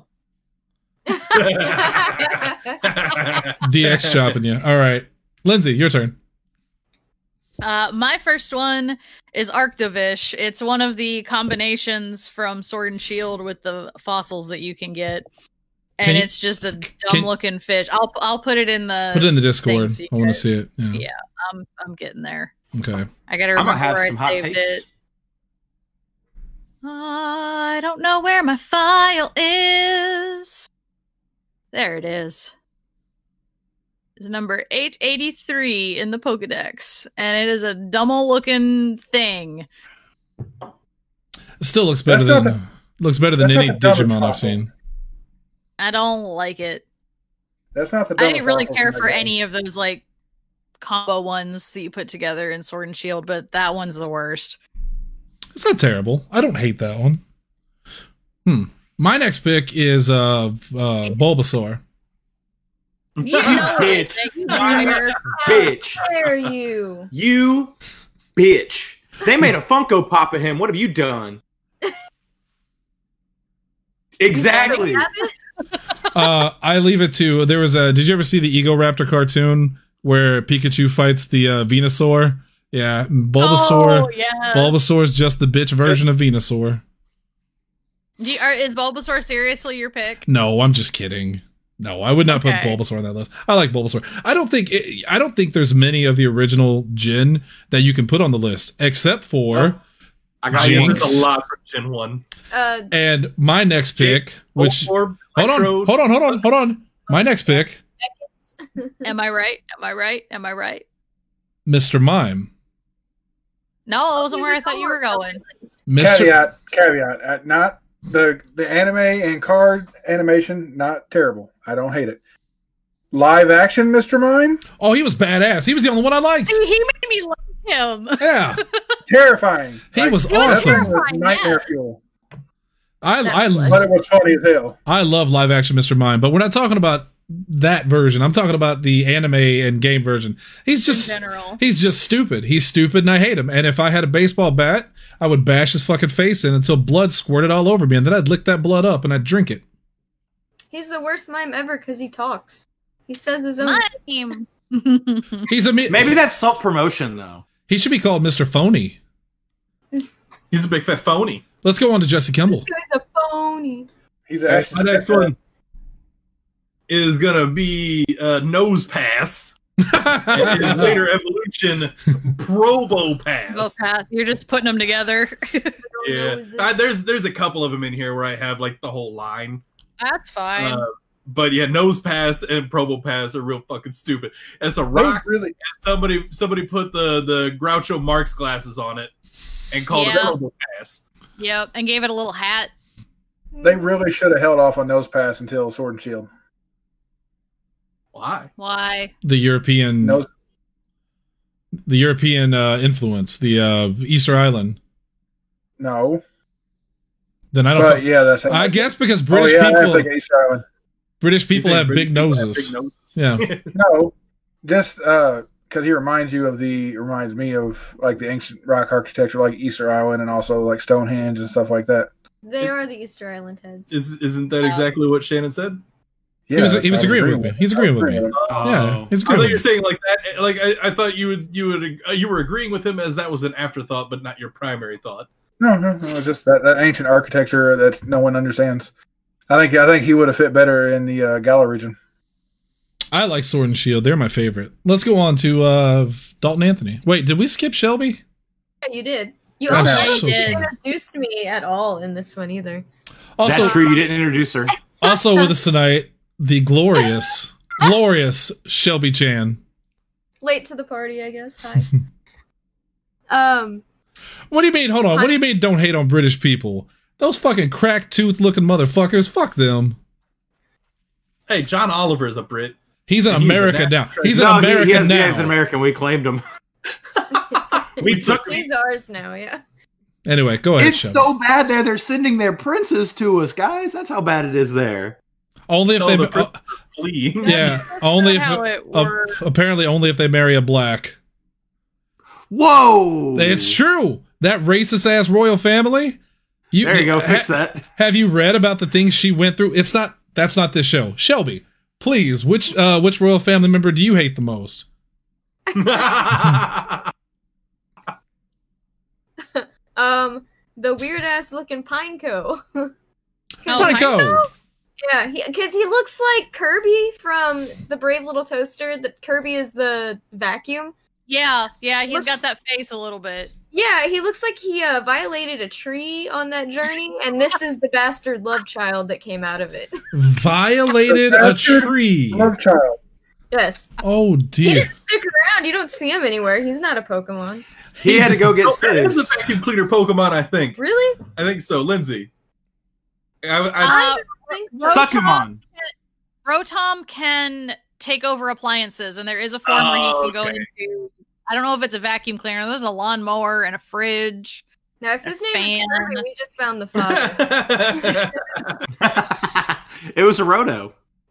D X chopping you. All right, Lindsay, your turn. Uh, my first one is Arctovish. It's one of the combinations from Sword and Shield with the fossils that you can get, and Can you- it's just a can- dumb-looking fish. I'll I'll put it in the. Put it in the Discord. thanks, you I want to guys. see it. Yeah. Yeah. I'm I'm getting there. Okay. I gotta I'm remember gonna have where some I hot saved takes. it. I don't know where my file is. There it is. It's number eight eighty-three in the Pokedex, and it is a dumb looking thing. It still looks better That's than not looks better than that's any not the dumbest Digimon I've fossil. seen. I don't like it. That's not the. I didn't dumbest really fossil care in the for game. any of those like combo ones that you put together in Sword and Shield, but that one's the worst. It's not terrible. I don't hate that one. Hmm. My next pick is uh, uh Bulbasaur. You know it. bitch. You liar. Bitch. dare you? You bitch. They made a Funko Pop of him. What have you done? Exactly. Have it? Uh, I leave it to. There was a. Did you ever see the Ego Raptor cartoon where Pikachu fights the uh, Venusaur? Yeah, Bulbasaur. Oh, yeah. Bulbasaur's just the bitch version of Venusaur. Do you, are, is Bulbasaur seriously your pick? No, I'm just kidding. No, I would not put Okay. Bulbasaur on that list. I like Bulbasaur. I don't think it, I don't think there's many of the original Jin that you can put on the list, except for I got Jinx. That's a lot for Gen one. Uh, And my next pick, which Voltorb, hold on, Electrode. hold on, hold on, hold on. My next pick, Am I right? Am I right? Am I right? Mister Mime. No, I wasn't where I thought you were going. Mister Caveat, caveat. Uh, not the the anime and card animation, not terrible. I don't hate it. Live action, Mister Mime, Oh, he was badass. He was the only one I liked. See, he made me like him. Yeah, terrifying. he was He was awesome. that thing was terrifying, nightmare yes. fuel, I That I was- but it was funny as hell. I love live action Mister Mime, but we're not talking about that version. I'm talking about the anime and game version. He's In just general. he's just stupid. He's stupid and I hate him. And if I had a baseball bat, I would bash his fucking face in until blood squirted all over me, and then I'd lick that blood up and I'd drink it. he's the worst mime ever because he talks. He says his own. My team. He's a me- Maybe that's self promotion though. He should be called Mister Phony. He's a big fat phony. Let's go on to Jesse Kimball. This guy's a phony. He's My actually next one is gonna be uh, Nose Pass. And his later evolution, Probo Pass. Go path. You're just putting them together. Yeah, Noses. uh, there's there's a couple of them in here where I have like the whole line. That's fine. Uh, but yeah, Nose Pass and Probo Pass are real fucking stupid. It's a they rock. really. Somebody somebody put the the Groucho Marx glasses on it and called Yeah. it Probo Pass. Yep, and gave it a little hat. They really should have held off on Nose Pass until Sword and Shield. Why? Why? The European Nose, the European uh, influence, the uh, Easter Island. no, Then I don't. but yeah, that's. I guess because Oh, British yeah, I people, think Easter Island. British people You're have saying big British people noses. have big noses? Yeah. No, just because he reminds you of the reminds me of like the ancient rock architecture, like Easter Island, and also like Stonehenge and stuff like that. They are the Easter Island heads. Is isn't that exactly what Shannon said? Yeah, He was- that's he was what I agreeing with me. He's I agreeing was with me. him. Yeah, he's I agreeing thought with you were me. saying like that. Like I, I thought you would you would uh, you were agreeing with him as that was an afterthought, but not your primary thought. No, no, no, just that, that ancient architecture that no one understands. I think I think he would have fit better in the uh, Gala region. I like Sword and Shield. They're my favorite. Let's go on to uh, Dalton Anthony. Wait, did we skip Shelby? Yeah, you did. You I'm also so didn't sorry. introduce me at all in this one either. Also, That's true. You didn't introduce her. also with us tonight, the glorious, glorious Shelby Chan. Late to the party, I guess. Hi. um. What do you mean? Hold on. What do you mean? Don't hate on British people? Those fucking crack tooth looking motherfuckers. Fuck them. Hey, John Oliver is a Brit. He's in And he's America an now. actor. He's No, in he- America he has- now. yeah, he's an American. We claimed him. We took him. He's ours now, yeah. Anyway, go ahead, It's Shelby. so bad there. They're sending their princes to us, guys. That's how bad it is there. Only if No, they. the uh, princes are fleeing. yeah. Only if. How it uh, works. apparently, only if they marry a black. Whoa! It's true. That racist ass royal family. You, There you go. ha- Fix that. Have you read about the things she went through? It's not. That's not this show. Shelby, please. Which uh, which royal family member do you hate the most? Um, the weird ass looking Pineco. Oh, Psycho. Yeah, because he, he looks like Kirby from the Brave Little Toaster. That Kirby is the vacuum. Yeah, yeah, he's Look- got that face a little bit. Yeah, he looks like he uh, violated a tree on that journey, and this is the bastard love child that came out of it. Violated a tree. Love child. Yes. Oh He dear. didn't stick around. You don't see him anywhere. He's not a Pokemon. He had to go get Oh, that is a Sigs. vacuum cleaner Pokemon, I think. Really? I think so, Lindsay. I, I, Uh, I think so. Suckumon. Rotom can take over appliances, and there is a form where he Oh, can go okay. into. I don't know if it's a vacuum cleaner. There's a lawnmower and a fridge. Now, if his a name is fan. Kirby, we just found the father. It was a Roto.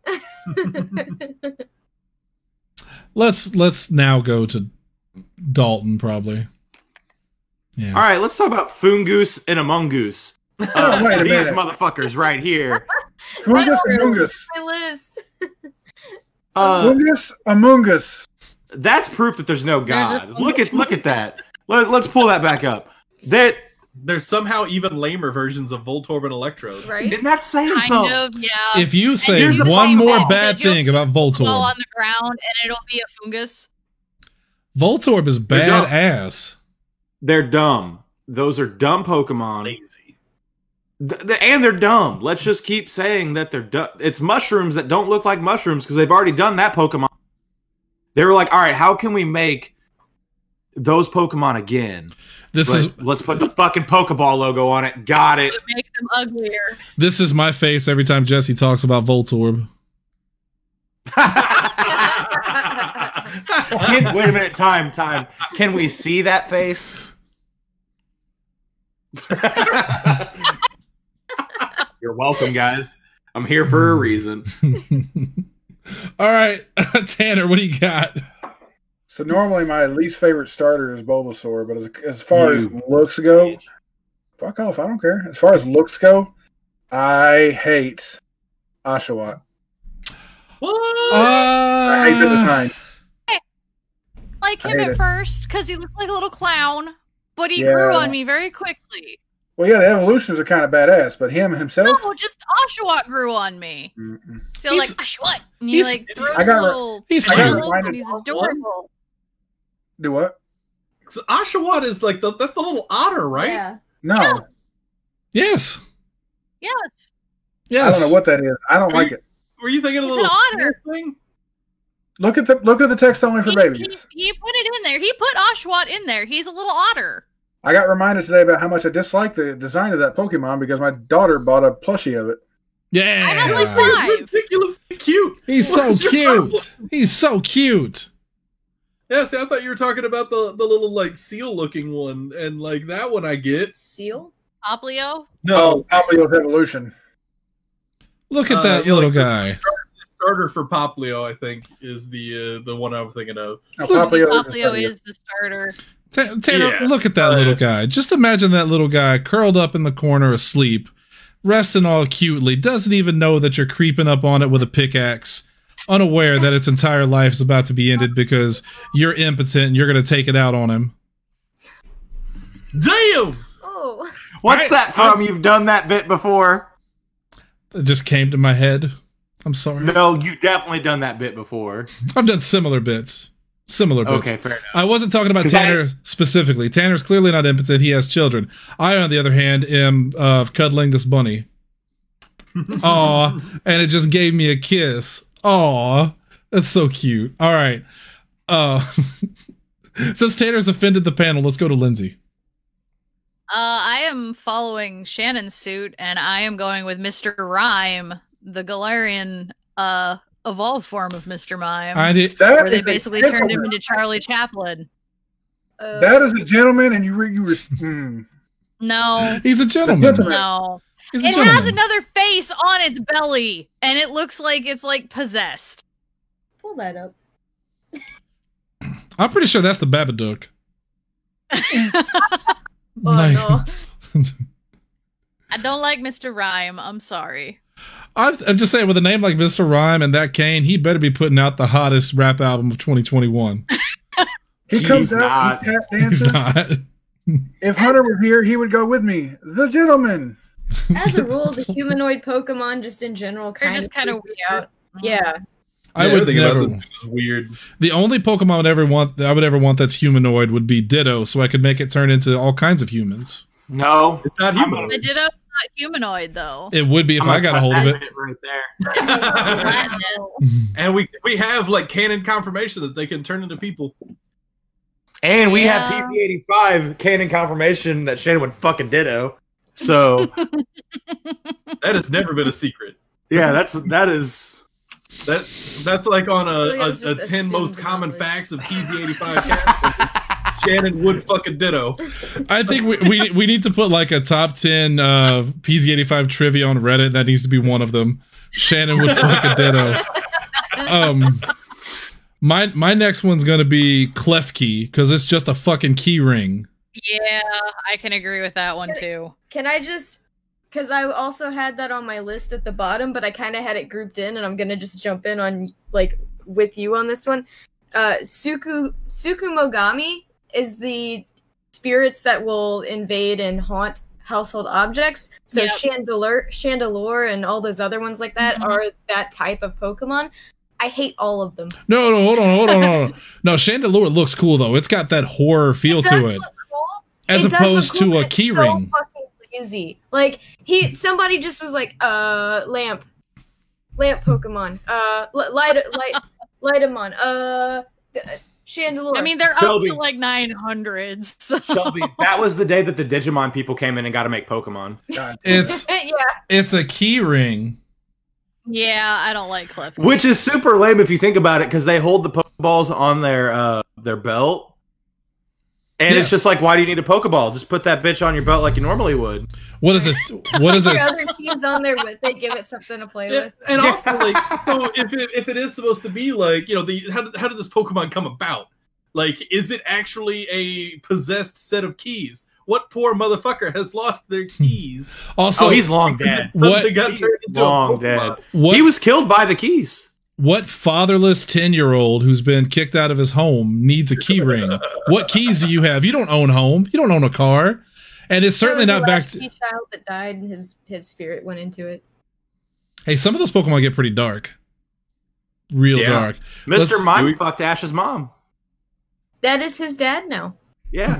Let's let's now go to Dalton. Probably. Yeah. All right, let's talk about Foongoose and Among Goose. Uh, Wait a these minute. motherfuckers right here. Fungus Among Us. My list. Uh, Fungus Among Us. that's proof that there's no There's a God. Look at fungus. look at that. Let, let's pull that back up. That There's somehow even lamer versions of Voltorb and Electrode. Right? and that's saying Kind something. of, yeah. If you say here's the one same more ball, bad because you'll thing about fall Voltorb, on the ground, and it'll be a fungus. Voltorb is They're dumb. badass. They're dumb. those are dumb Pokemon. Lazy. D- th- and they're dumb. Let's just keep saying that they're dumb. It's mushrooms that don't look like mushrooms because they've already done that Pokemon. They were like, all right, how can we make those Pokemon again? This But is let's put the fucking Pokeball logo on it. Got it. It make them uglier. this is my face every time Jesse talks about Voltorb. Can- wait a minute. Time, time. Can we see that face? You're welcome, guys. I'm here for a reason. All right, Tanner, what do you got? So normally my least favorite starter is Bulbasaur, but as, as far You as looks go, fuck off, I don't care. As far as looks go, I hate Oshawott. What? I hate the Uh, design. Like I him hate at it. first because he looked like a little clown, but he Yeah. grew on me very quickly. Well, yeah, the evolutions are kind of badass, but him himself. No, just Oshawott grew on me. Mm-mm. So He's- like Oshawott, and he he's- like throws I got re- little. he's I got cute. reminded- and he's adorable. Do what? So Oshawott is like the that's the little otter, right? Yeah. No, Yeah. Yes, Yes, I yes. don't know what that is. I don't Are like you- it. Were you thinking of He's the an little otter. thing? Look at the look at the text only for he, babies. he, he put it in there. He put Oshawott in there. He's a little otter. I got reminded today about how much I dislike the design of that Pokemon because my daughter bought a plushie of it. Yeah, I have like It's five. ridiculously cute. he's so What's your cute. problem? He's so cute. Yeah, see, I thought you were talking about the the little like seal looking one, and like that one I get. Seal? Poplio. No, Oh, Poplio's evolution. Look at Uh, that yeah, little like the- guy. the starter for Poplio, I think, is the uh, the one I'm thinking of. No, Poplio, Poplio, Poplio is the starter. Ta- Tanner, Yeah. look at that Uh, little guy. Just imagine that little guy curled up in the corner asleep, resting all cutely, doesn't even know that you're creeping up on it with a pickaxe, unaware that its entire life is about to be ended because you're impotent and you're going to take it out on him. Damn! Oh. What's I- that from? You've done that bit before. It just came to my head. I'm sorry. No, you've definitely done that bit before. I've done similar bits. Similar bits. Okay, fair enough. I wasn't talking about 'Cause Tanner specifically. Tanner's clearly not impotent. He has children. I, on the other hand, am uh, cuddling this bunny. Aw, and it just gave me a kiss. Aw, that's so cute. All right. Uh, since Tanner's offended the panel, let's go to Lindsay. Uh, I am following Shannon's suit, and I am going with Mister Rhyme, the Galarian uh evolved form of Mister Mime, I did. That where they is a basically turned him gentleman. into Charlie Chaplin. Uh, That is a gentleman, and you re- you were. Mm. No, He's a gentleman. gentleman. no. He's a It gentleman. has another face on its belly, and it looks like it's like possessed. pull that up. I'm pretty sure that's the Babadook. Oh Like- no. I don't like Mister Rhyme. I'm sorry. I'm, I'm just saying, with a name like Mister Rhyme and that cane, he better be putting out the hottest rap album of twenty twenty-one. He He's comes out, not. he tap He's dances. not. If Hunter was here, he would go with me. The gentleman. As a rule, the humanoid Pokemon, just in general, They're kind just of kind of freak weird. out. Yeah. I Yeah, would everything about never. this is weird. The only Pokemon I would ever want, that I would ever want that's humanoid would be Ditto, so I could make it turn into all kinds of humans. No, It's not I'm human. The Ditto's not humanoid though. It would be if I'm I gonna got a cut hold of that it. bit right there. Flatness. And we we have like canon confirmation that they can turn into people. And we Yeah. have P C eighty-five canon confirmation that Shannon would fucking ditto. So That has never been a secret. yeah, that's that is That that's like on Really, I a, was a, a just ten most assumed common knowledge. facts of P Z eighty-five characters. Shannon would fucking ditto. I think we, we we need to put like a top ten uh, P Z eighty-five trivia on Reddit. That needs to be one of them. Shannon would fucking ditto. Um, my my next one's gonna be Klefki because it's just a fucking key ring. Yeah, I can agree with that one too. Can I just, because I also had that on my list at the bottom, but I kind of had it grouped in, and I'm gonna just jump in on like with you on this one. Uh, Suku Sukumogami is the spirits that will invade and haunt household objects. So Yep. Chandelure, Chandelure, and all those other ones like that Mhm. are that type of Pokemon. I hate all of them. No, no, hold on, hold on, hold on. No, Chandelure looks cool though. It's got that horror feel It does to it. look cool, as It does opposed look cool, to a but it's key so ring. fucking lazy. Like he, somebody just was like, uh, lamp, lamp Pokemon, uh, li- light, light, Lightemon, uh, Chandelure. I mean, they're Shelby. up to like nine hundreds. So. Shelby, that was the day that the Digimon people came in and got to make Pokemon. God. It's yeah, it's a key ring. Yeah, I don't like Cliff. Which is super lame if you think about it, because they hold the Pokeballs on their uh, their belt. And Yeah. it's just like, why do you need a Pokeball? Just put that bitch on your belt like you normally would. What is it? What is your it? other keys on there with it, give it something to play Yeah, with. and also like, so if it, if it is supposed to be like, you know, the how did, how did this Pokemon come about? Like, is it actually a possessed set of keys? What poor motherfucker has lost their keys? Also, oh, he's long dead. What- They got turned into Long a Pokemon. dead. what He was killed by the keys. what fatherless ten-year-old who's been kicked out of his home needs a key ring? What keys do you have? You don't own home. You don't own a car. And it's certainly That was not the back last to... key child that died, and his his spirit went into it. Hey, some of those Pokemon get pretty dark. Real Yeah. dark. Mister Let's- Mime we- fucked Ash's mom. That is his dad now. Yeah.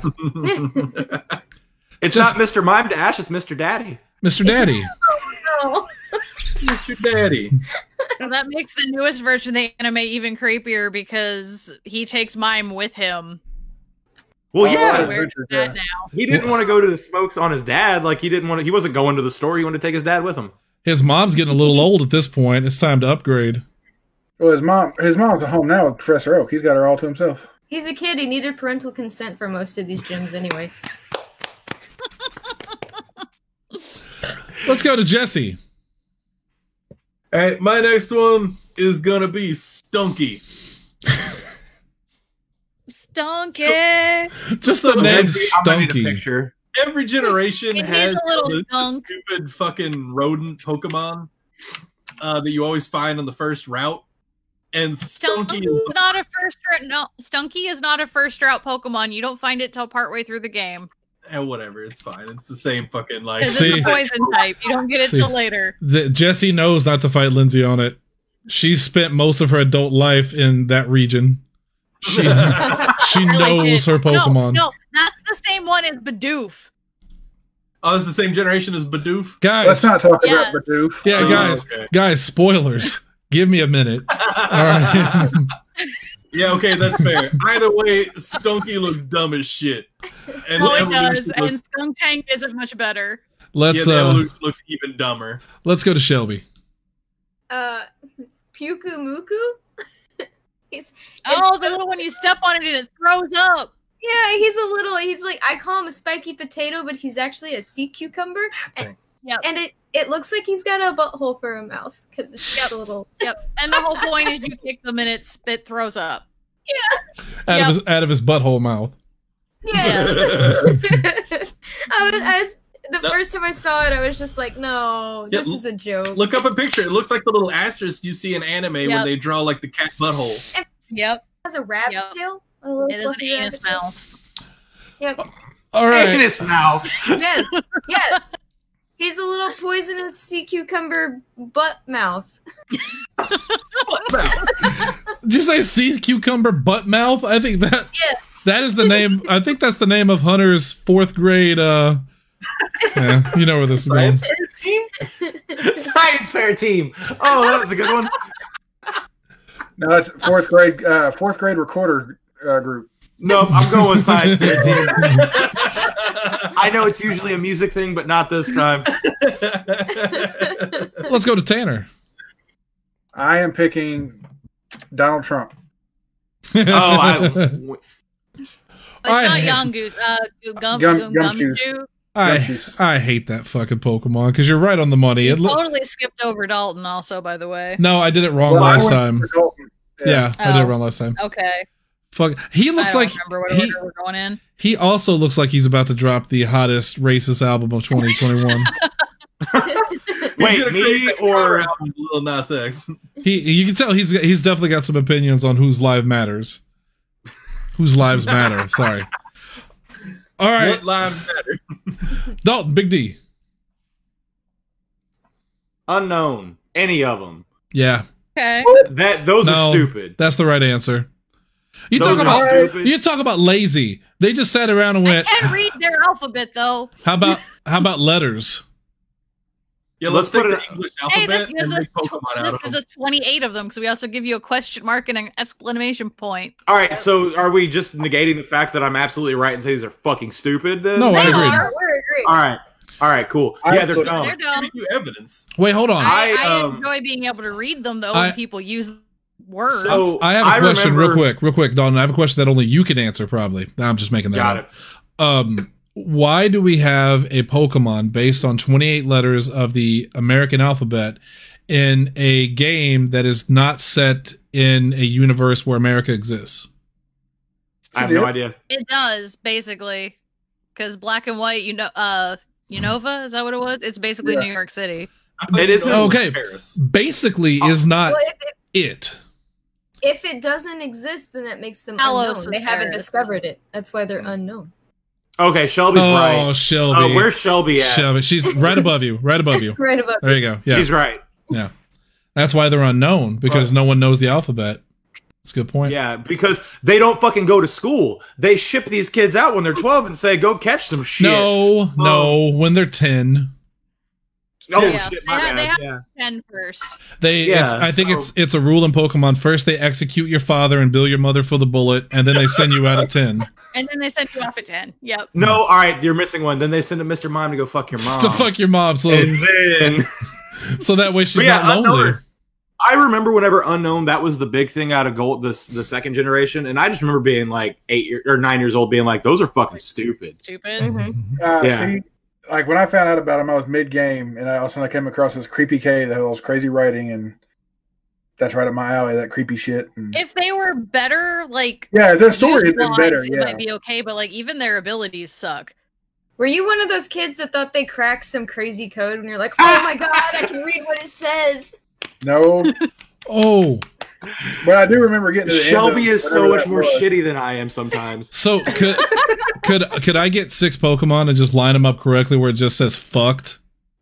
It's Just- not Mister Mime to Ash, it's Mister Daddy. Mister Daddy. No. Mister Daddy. Well, that makes the newest version of the anime even creepier because he takes Mime with him. Well, Oh, yeah. So yeah. where's Richard, that yeah. now? He didn't want to go to the smokes on his dad. Like he didn't want to, he wasn't going to the store. He wanted to take his dad with him. His mom's getting a little old at this point. It's time to upgrade. Well, his mom, his mom's at home now with Professor Oak. He's got her all to himself. He's a kid. He needed parental consent for most of these gyms anyway. Let's go to Jesse. All right, my next one is gonna be Stunky. Stunky. Just the So name I'm gonna need a Stunky. picture. Every generation It is has a little the, the skunk. stupid fucking rodent Pokemon uh, that you always find on the first route. And Stunky Stunky is is not a first route. No, Stunky is not a first route Pokemon. You don't find it till partway through the game eh, whatever, it's fine. It's the same fucking like. because See? it's a poison type. You don't get it See. till later. The, Jesse knows not to fight Lindsay on it. She's spent most of her adult life in that region. She she Really knows did. her Pokemon. No, no, that's the same one as Bidoof. Oh, it's the same generation as Bidoof. Guys, Let's not talk Yes. about Bidoof. yeah, Oh, guys, okay. guys, spoilers. Give me a minute. All right. Yeah, okay, that's fair. Either way, Stunky looks dumb as shit. And No, the it evolution does, and looks, Skunk Tank isn't much better. yeah, let's the uh evolution looks even dumber. let's go to Shelby. Uh, Puku Muku. He's Oh, the little one you step on it and it throws up. yeah, he's a little. He's like I call him a spiky potato, but he's actually a sea cucumber, and, Yep. and it it looks like he's got a butthole for a mouth because it's just a little. Yep. And the whole point is you kick them and it spit throws up. Out Yep. of his out of his butthole mouth. Yes. I was, I was the No. first time I saw it, I was just like, no, Yeah, this is a joke. Look up a picture. It looks like the little asterisk you see in anime when Yep. they draw like the cat butthole. Yep. It has a rabbit Yep. tail. A little It is an fluffy anus rabbit tail. mouth. Yep. All In right. his mouth. Yes. Yes. He's a little poisonous sea cucumber butt mouth. Did you say sea cucumber butt mouth? I think that Yeah. that is the name. I think that's the name of Hunter's fourth grade. Uh, yeah, you know where this is going. Science fair team? Science fair team. Oh, that was a good one. No, that's fourth grade. Uh, fourth grade recorder uh, group. Nope, I'm going with science fair team. I know it's usually a music thing, but not this time. Let's go to Tanner. I am picking Donald Trump. Oh, I, It's I not hate- Yongoose. Uh, Gum, Gum- Gum, Gumshoes. Gumshoe. I Gumshoes. I hate that fucking Pokemon because you're right on the money. It You lo- totally skipped over Dalton, also, by the way. no, I did it wrong Well, I last went time. for Dalton. Yeah, I did it Oh. wrong last time. Okay. Fuck, he I looks don't like remember what he order we're going in. he also looks like he's about to drop the hottest racist album of twenty twenty-one. Wait, gonna me create that or- cover album with Lil Nas X? he you can tell he's he's definitely got some opinions on whose life matters. Whose lives matter? Sorry. All right, What lives matter? Dalton, Big D. Unknown. Any of them. Yeah, Okay. That those No. are stupid. that's the right answer. You Those talk are about stupid. you talk about lazy. They just sat around and I went, can read their alphabet though. "How about how about letters?" Yeah, Let's let's, put take it- the English Hey, this alphabet gives and us make Pokemon out this of gives them. us twenty-eight of them because we also give you a question mark and an exclamation point. All right, so are we just negating the fact that I'm absolutely right and say these are fucking stupid? Then? No, I They agree. are. We're agreeing. All right, all right, cool. I Yeah, they're put- dumb. They're dumb. Giving you evidence. Wait, hold on. I, I, I um, enjoy being able to read them though I- when people use words. So- I have a I question, remember- real quick, real quick, Dalton. I have a question that only you can answer. Probably. I'm just making that Got up. it. Um, why do we have a Pokemon based on twenty-eight letters of the American alphabet in a game that is not set in a universe where America exists? I have no idea. It does basically, because black and white. You know, uh, Unova is that what it was? It's basically Yeah. New York City. I thought It you isn't- know Okay. Paris. Basically, is not Well, if it, it. if it doesn't exist, then that makes them Talos unknown. was They haven't Paris. discovered it. That's why they're unknown. Okay, Shelby's Oh, right. Shelby. Oh, where's Shelby at? Shelby? She's right above you. Right above you. Right about There you go. Yeah, She's right. that's why they're unknown because no one knows the alphabet. That's a good point. Yeah, because they don't fucking go to school. They ship these kids out when they're twelve and say, "Go catch some shit." No, no. When they're ten, Oh Yeah. shit, They my have- they bad. have- Yeah. ten first. they. Yeah, it's, I think so- it's it's a rule in Pokemon. First, they execute your father and bill your mother for the bullet, and then they send you out at ten And then they send you off at ten. Yep. No, all right, you're missing one. Then they send to Mister Mime to go fuck your mom. to fuck your mom. So And then so that way she's But yeah, not lonely. Unknown. I remember whenever Unknown, that was the big thing out of Gold, the the second generation, and I just remember being like eight year, or nine years old, being like, "Those are fucking stupid." Stupid. Mm-hmm. Uh, Yeah. See, like when I found out about him, I was mid game, and I, all of a sudden I came across this creepy K that had all this crazy writing, and that's right up my alley. That creepy shit. And, If they were better, like yeah, their story has been use-wise, better. it Yeah, might be okay, but like even their abilities suck. Were you one of those kids that thought they cracked some crazy code when you're like, oh my god, I can read what it says? no, Oh, but I do remember getting to the end Shelby of is so whatever much that more was. shitty than I am sometimes. so could could could I get six Pokemon and just line them up correctly where it just says "fucked"?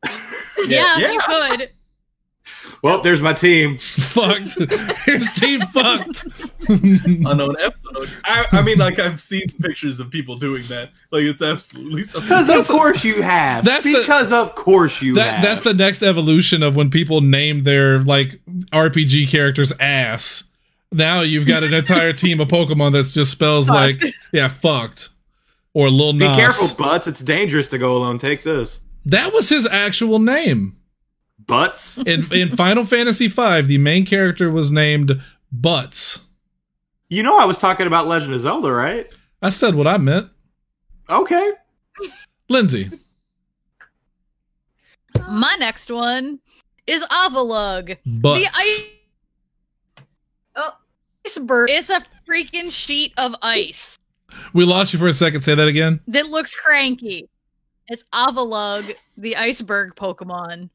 Yeah, Yeah. you could. Well, there's my team. Fucked. Here's team fucked. Unknown episode. I, I mean, like I've seen pictures of people doing that. Like it's absolutely something. Because of course you have. That's the- because of course you That have. that's the next evolution of when people name their like R P G characters ass. Now you've got an entire team of Pokemon that's just spells like yeah, fucked. Or Lil Be Nas. careful, Butts. It's dangerous to go alone. Take this. That was his actual name. Butts? In in Final Fantasy V, the main character was named Butts. You know I was talking about Legend of Zelda, right? I said what I meant. Okay. Lindsay. My next one is Avalug. The Butts. ice- Oh, iceberg. It's a freaking sheet of ice We lost you for a second. Say that again. that looks cranky. It's Avalug, the iceberg Pokemon.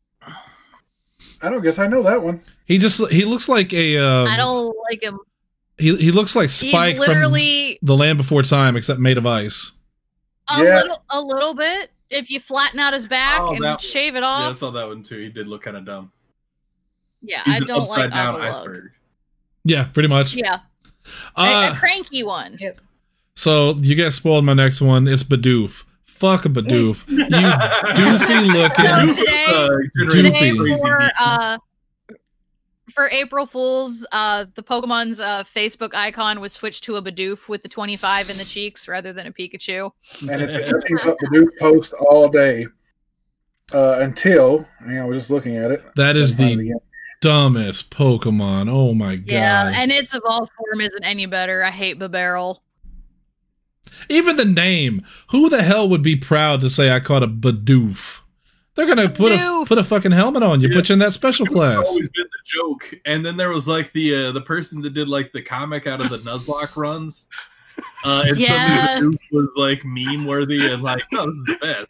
I don't guess I know that one. He just he looks like a uh, I don't like him. he he looks like Spike He's from literally The Land Before Time except made of ice. a Yeah. little, a little bit. If you flatten out his back Oh, and that- shave it Yeah, I off, saw that one too. He did look kind of dumb. yeah, He's I an don't upside like down Avalug. iceberg. Yeah, pretty much. Yeah, a, Uh, a cranky one. so you guys spoiled my next one. It's Bidoof. Fuck a Bidoof. You doofy So looking. today, Uh, Doofy. today crazy for beats. uh for April Fools, uh the Pokemon's uh Facebook icon was switched to a Bidoof with the twenty-five in the cheeks rather than a Pikachu. And it continues up the Duke post all day uh, until, you know, I was just looking at it. That is Couldn't find it the again. dumbest Pokemon. Oh my god. Yeah, and its evolved form isn't any better. I hate Babarrel. Even the name. Who the hell would be proud to say I caught a Bidoof? They're gonna put a Bidoof. put a fucking helmet on you, Yeah. put you in that special It's class. always been the joke, and then there was like the uh, the person that did like the comic out of the Nuzlocke runs, uh, and Yes. somebody was like meme worthy and like, no, this is the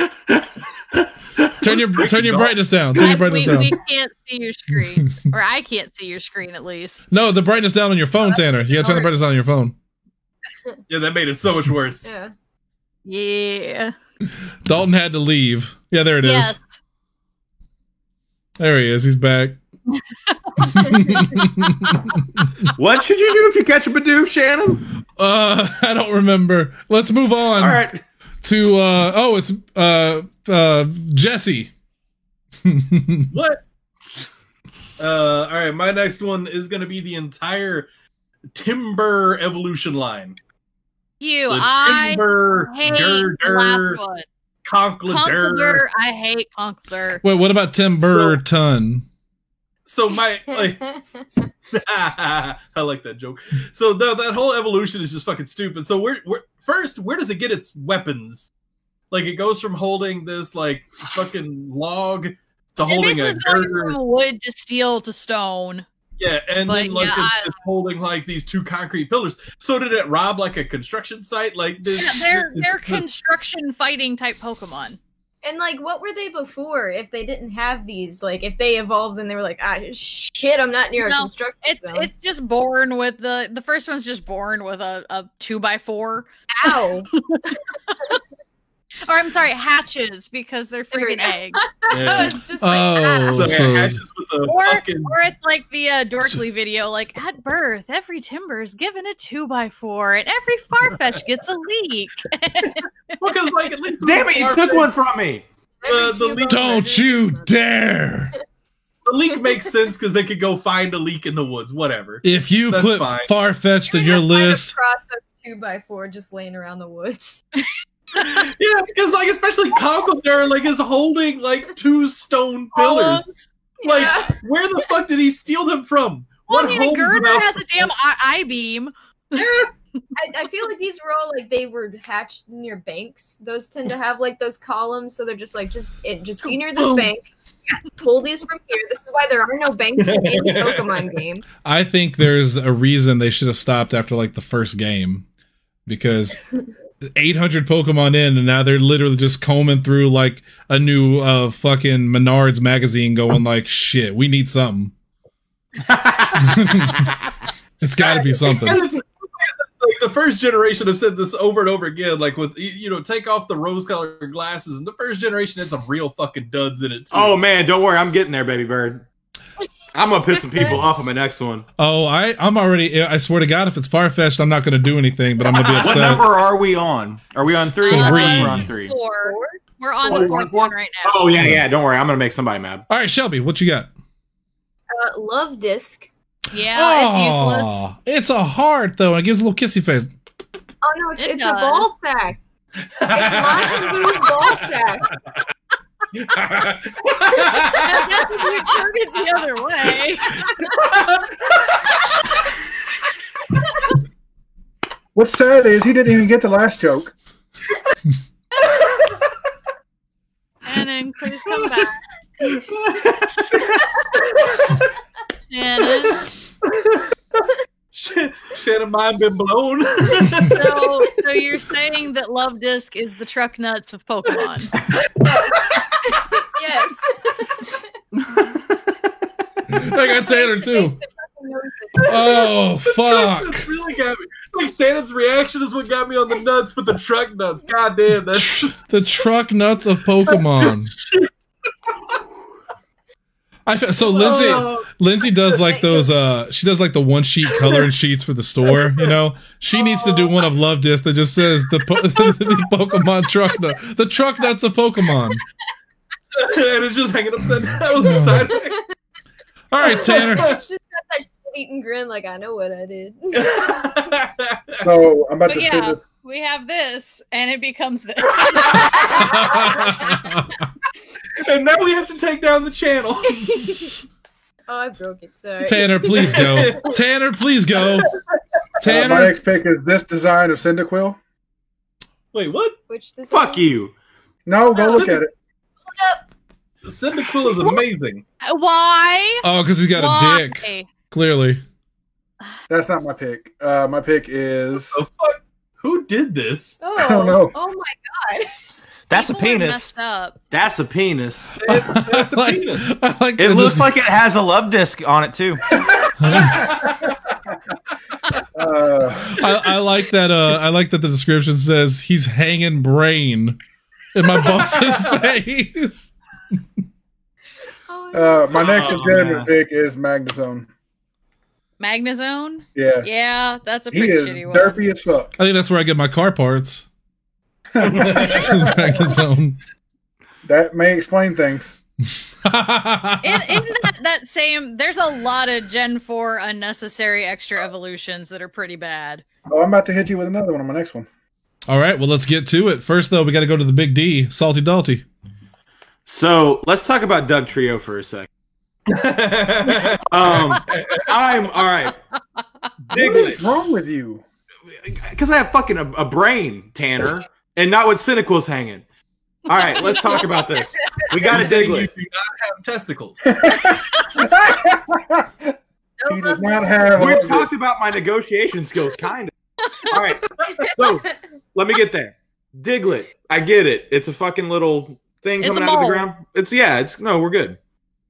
best. Turn your turn your Dog. brightness down. Turn I- your brightness we, down. we can't see your screen, or I can't see your screen at least. No, the brightness down on your phone, Tanner. You gotta turn the brightness down on your phone. Yeah, that made it so much worse. yeah. Yeah. Dalton had to leave. Yeah, there it is. Yes. There he is. He's back. What should you do if you catch a Bidoof, Shannon? Uh, I don't remember. Let's move on. All right. To uh oh, it's uh uh Jesse. What? Uh, all right, my next one is going to be the entire Timber evolution line. You, The I Timber, hate Dur, the last Dur, one. Conklin, Conqueror, Dur. I hate Conqueror. Wait, what about Timberton? So my like, I like that joke. So the, that whole evolution is just fucking stupid. So where, where first, where does it get its weapons? Like it goes from holding this like fucking log to And holding this a is going girder. from wood to steel to stone. Yeah, and But then like yeah, it's, I- it's holding like these two concrete pillars. So did it rob like a construction site? Like this, Yeah, they're this- they're this- construction fighting type Pokemon. And like, what were they before? If they didn't have these, like, if they evolved and they were like, ah, shit, I'm not near a No, construction It's zone. it's just born with the the first one's just born with a, a two by four. Ow. Or I'm sorry, hatches because they're There we freaking go. eggs. Yeah. It's just like, Oh, ow. So, So- yeah, hatches with a Or, fucking or it's like the uh, Dorkly video, like at birth, every timber is given a two by four, and every Farfetch gets a leak. because like at least Damn it! You took one from me. Uh, the Every leak- cube Don't over you is- dare! the leak makes sense because they could go find a leak in the woods, whatever. If you That's put fine. Farfetched You're in your gonna find a list, process two by four just laying around the woods. Yeah, because like especially Conkeldurr like is holding like two stone pillars. Columns. Like Yeah. where the fuck did he steal them from? Well, I What mean, a home girder without- has a damn I beam. I, I feel like these were all like they were hatched near banks. Those tend to have like those columns, so they're just like just it just be near this bank. Yeah, pull these from here. This is why there are no banks in any Pokemon game. I think there's a reason they should have stopped after like the first game, because eight hundred Pokemon in, and now they're literally just combing through like a new uh fucking Menards magazine, going like, "Shit, we need something." It's got to be something. And it's, like the first generation have said this over and over again. Like with you you know, take off the rose-colored glasses, and the first generation had some real fucking duds in it too. Oh man, don't worry, I'm getting there, baby bird. I'm gonna piss some people off on my next one. Oh, I I'm already. I swear to God, if it's Farfetched, I'm not going to do anything, but I'm going to be What upset. number are we on? Are we on three? Uh, Three. We're on three. Four. We're on Four, the one, fourth four? one right now. Oh yeah, yeah. Don't worry, I'm gonna make somebody mad. All right, Shelby, what you got? Uh, Love Disc. Yeah, it's useless. Aw, It's a heart though, and it gives a little kissy face. Oh no, it's, It it's a does. ball sack. It's Majin Buu's ball sack. That's if we turn it the other way. What's sad is he didn't even get the last joke. Shannon, please come back. Shannon. Sh- Shannon mind been blown. So, so you're saying that Love Disc is the truck nuts of Pokemon? Yes. I got Tanner too. Makes it fucking noticeable. Oh fuck! That's really got me. Like Shannon's reaction is what got me on the nuts, but the truck nuts, god damn, that's The truck nuts of Pokemon. I fe- so Lindsay Oh. Lindsay does like those uh she does like the one sheet coloring sheets for the store, you know. She needs to do one of Love Disc that just says the, po- the Pokemon truck nut, the truck nuts of Pokemon. and it's just hanging upside down on the side. All right, Tanner. It's just got that shit-eating grin, like I know what I did. So I'm about But to yeah, send it. we have this, and it becomes this. And now we have to take down the channel. Oh, I broke it. Sorry. Tanner, please go. Tanner, please go. Uh, my Tanner, next pick is this design of Cyndaquil. Wait, what? Which does Fuck you. No, go look at it. Cyndaquil is amazing. Why? oh, because he's got Why? a dick. Clearly, That's not my pick. Uh, my pick is. The fuck? Who did this? Oh, I don't know. oh my god. That's People a are penis. messed up. That's a penis. It's, it's a I like, penis. I like It that looks just- like it has a love disc on it too. Uh, I, I like that. Uh, I like that the description says he's hanging brain in my boss's face. Oh, Uh, my next Oh, legitimate man. pick is Magnezone. Magnezone? Yeah, Yeah, that's a he pretty is shitty one. derpy as fuck. I think that's where I get my car parts. Magnezone. That may explain things. In, in that, that same, there's a lot of Gen four unnecessary extra evolutions that are pretty bad. Oh, I'm about to hit you with another one on my next one. All right, well, let's get to it. First, though, we got to go to the big D, Salty Dalty. So let's talk about Doug Trio for a second. Um, I'm all right. What is wrong with you? Because I have fucking a, a brain, Tanner, and not what Cynical's hanging. All right, let's talk about this. We got You're to saying dig you it. do not have testicles. He does not have. We've talked about my negotiation skills, kind of. All right, so let me get there. Diglett, I get it. It's a fucking little thing It's coming a out of the mole. ground. It's yeah. It's no, we're good.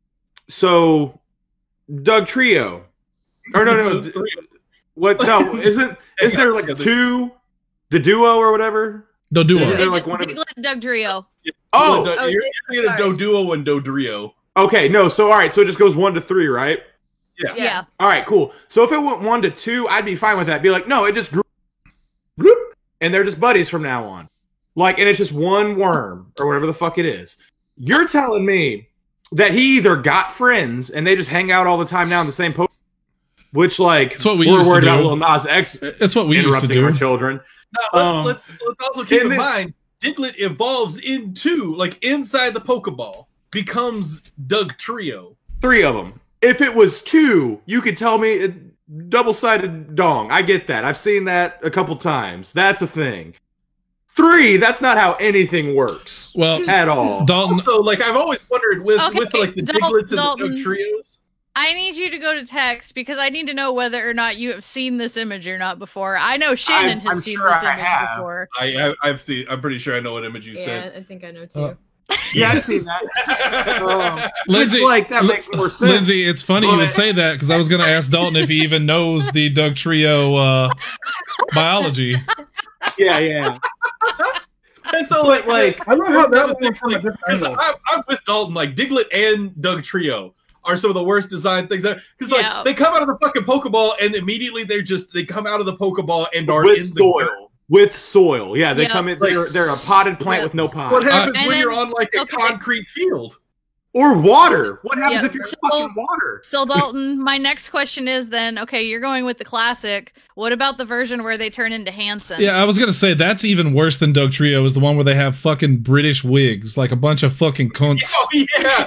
So, Doug Trio, or no, no, no what? No, isn't isn't there like two, the duo or whatever? Don't do Is it. there It's like just one of- Diglett, Doug Trio. Oh, Do- Oh, you're Dick, thinking of sorry. Doduo and Dodrio. okay. No, so all right. So it just goes one to three, right? Yeah. Yeah. All right, cool. So if it went one to two, I'd be fine with that. Be like, no, it just grew, bloop, and they're just buddies from now on. Like, and it's just one worm or whatever the fuck it is. You're telling me that he either got friends and they just hang out all the time now in the same post, which like It's what we we're used to worried about do. Lil Nas X It's what we used to interrupting do. our children. Now, Um, let's let's also keep and in then- mind, Diglett evolves into like inside the Pokeball, becomes Doug Trio. Three of them. If it was two, you could tell me it, double-sided dong. I get that. I've seen that a couple times. That's a thing. Three, that's not how anything works Well, at all. Dalton, Also, like I've always wondered with Okay, with like the Dal- Diglets and Dalton. the Doug Trios. I need you to go to text because I need to know whether or not you have seen this image or not before. I know Shannon I'm- has I'm seen sure this I image have. before. I, I I've seen. I'm pretty sure I know what image you Yeah, sent. I think I know too. Uh, Yeah, I've seen that. Um, Lindsay, which, like, that Li- makes more sense. Lindsay, it's funny you would But- say that because I was going to ask Dalton if he even knows the Doug Trio uh, biology. Yeah, yeah. And so like like I love how that another one thing, from a like, different 'cause angle. I'm, I'm with Dalton. Like Diglett and Doug Trio are some of the worst design things ever. Because like Yeah. they come out of the fucking Pokeball and immediately they're just they come out of the Pokeball and are With in the dirt. soil. With soil. Yeah, they Yeah. come in. They're, they're a potted plant Yeah. with no pot. What happens And when then- you're on like a okay. concrete field? Or water. What happens Yeah, if you're so- fucking water? So Dalton, my next question is then, okay, you're going with the classic. What about the version where they turn into Hanson? Yeah, I was going to say that's even worse than Doug Trio is the one where they have fucking British wigs, like a bunch of fucking cunts. Oh yeah.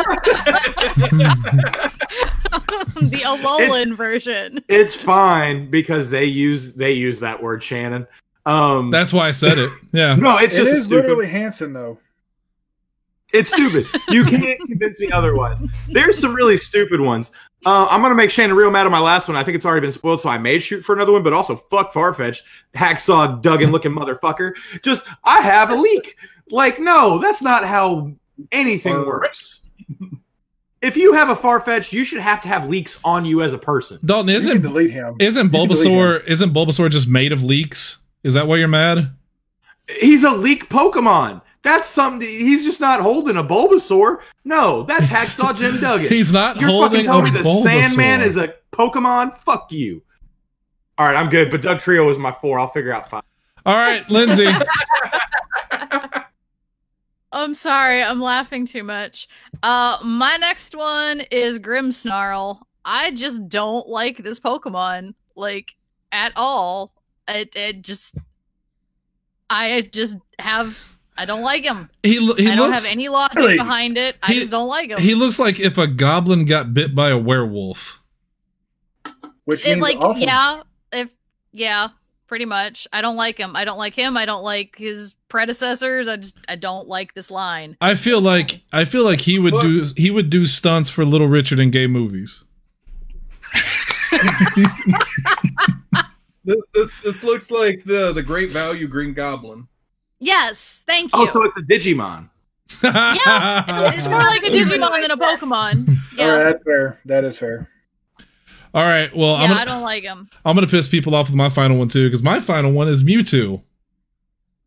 The Alolan version. It's fine because they use they use that word, Shannon. Um, That's why I said it. Yeah. no, it's It just is stupid. literally Hanson, though. It's stupid. You can't convince me otherwise. There's some really stupid ones. Uh, I'm gonna make Shannon real mad on my last one. I think it's already been spoiled, so I may shoot for another one. But also, fuck Farfetch, hacksaw Duggan looking motherfucker. Just I have a leak. Like, no, that's not how anything Or- works. If you have a Farfetch, you should have to have leaks on you as a person. Dalton, You can isn't delete him. isn't You can delete Bulbasaur isn't Bulbasaur just made of leaks? Is that why you're mad? He's a leak Pokemon. That's something. He's just not holding a Bulbasaur. No, that's Hacksaw Jim Duggan. He's not You're holding fucking telling a me the Bulbasaur. Sandman is a Pokemon? Fuck you. All right, I'm good. But Doug Trio was my four. I'll figure out five. All right, Lindsay. I'm sorry, I'm laughing too much. Uh, my next one is Grimmsnarl. I just don't like this Pokemon, like, at all. It, it just, I just have, I don't like him. He lo- he I don't looks have any logic Really? behind it. I He- just don't like him. he looks like if a goblin got bit by a werewolf. Which it means like, awesome. yeah, if, yeah, pretty much. I don't like him. I don't like him. I don't like his predecessors. I just, I don't like this line. I feel like I feel like he would do he would do stunts for Little Richard in gay movies. This, this this looks like the the Great Value Green Goblin. Yes, thank you. Oh, so it's a Digimon. Yeah, it's more like a Digimon than a Pokemon. All Yeah, right, that's fair. That is fair. All right, well, I'm yeah, gonna, I don't like him. I'm gonna piss people off with my final one too, because my final one is Mewtwo.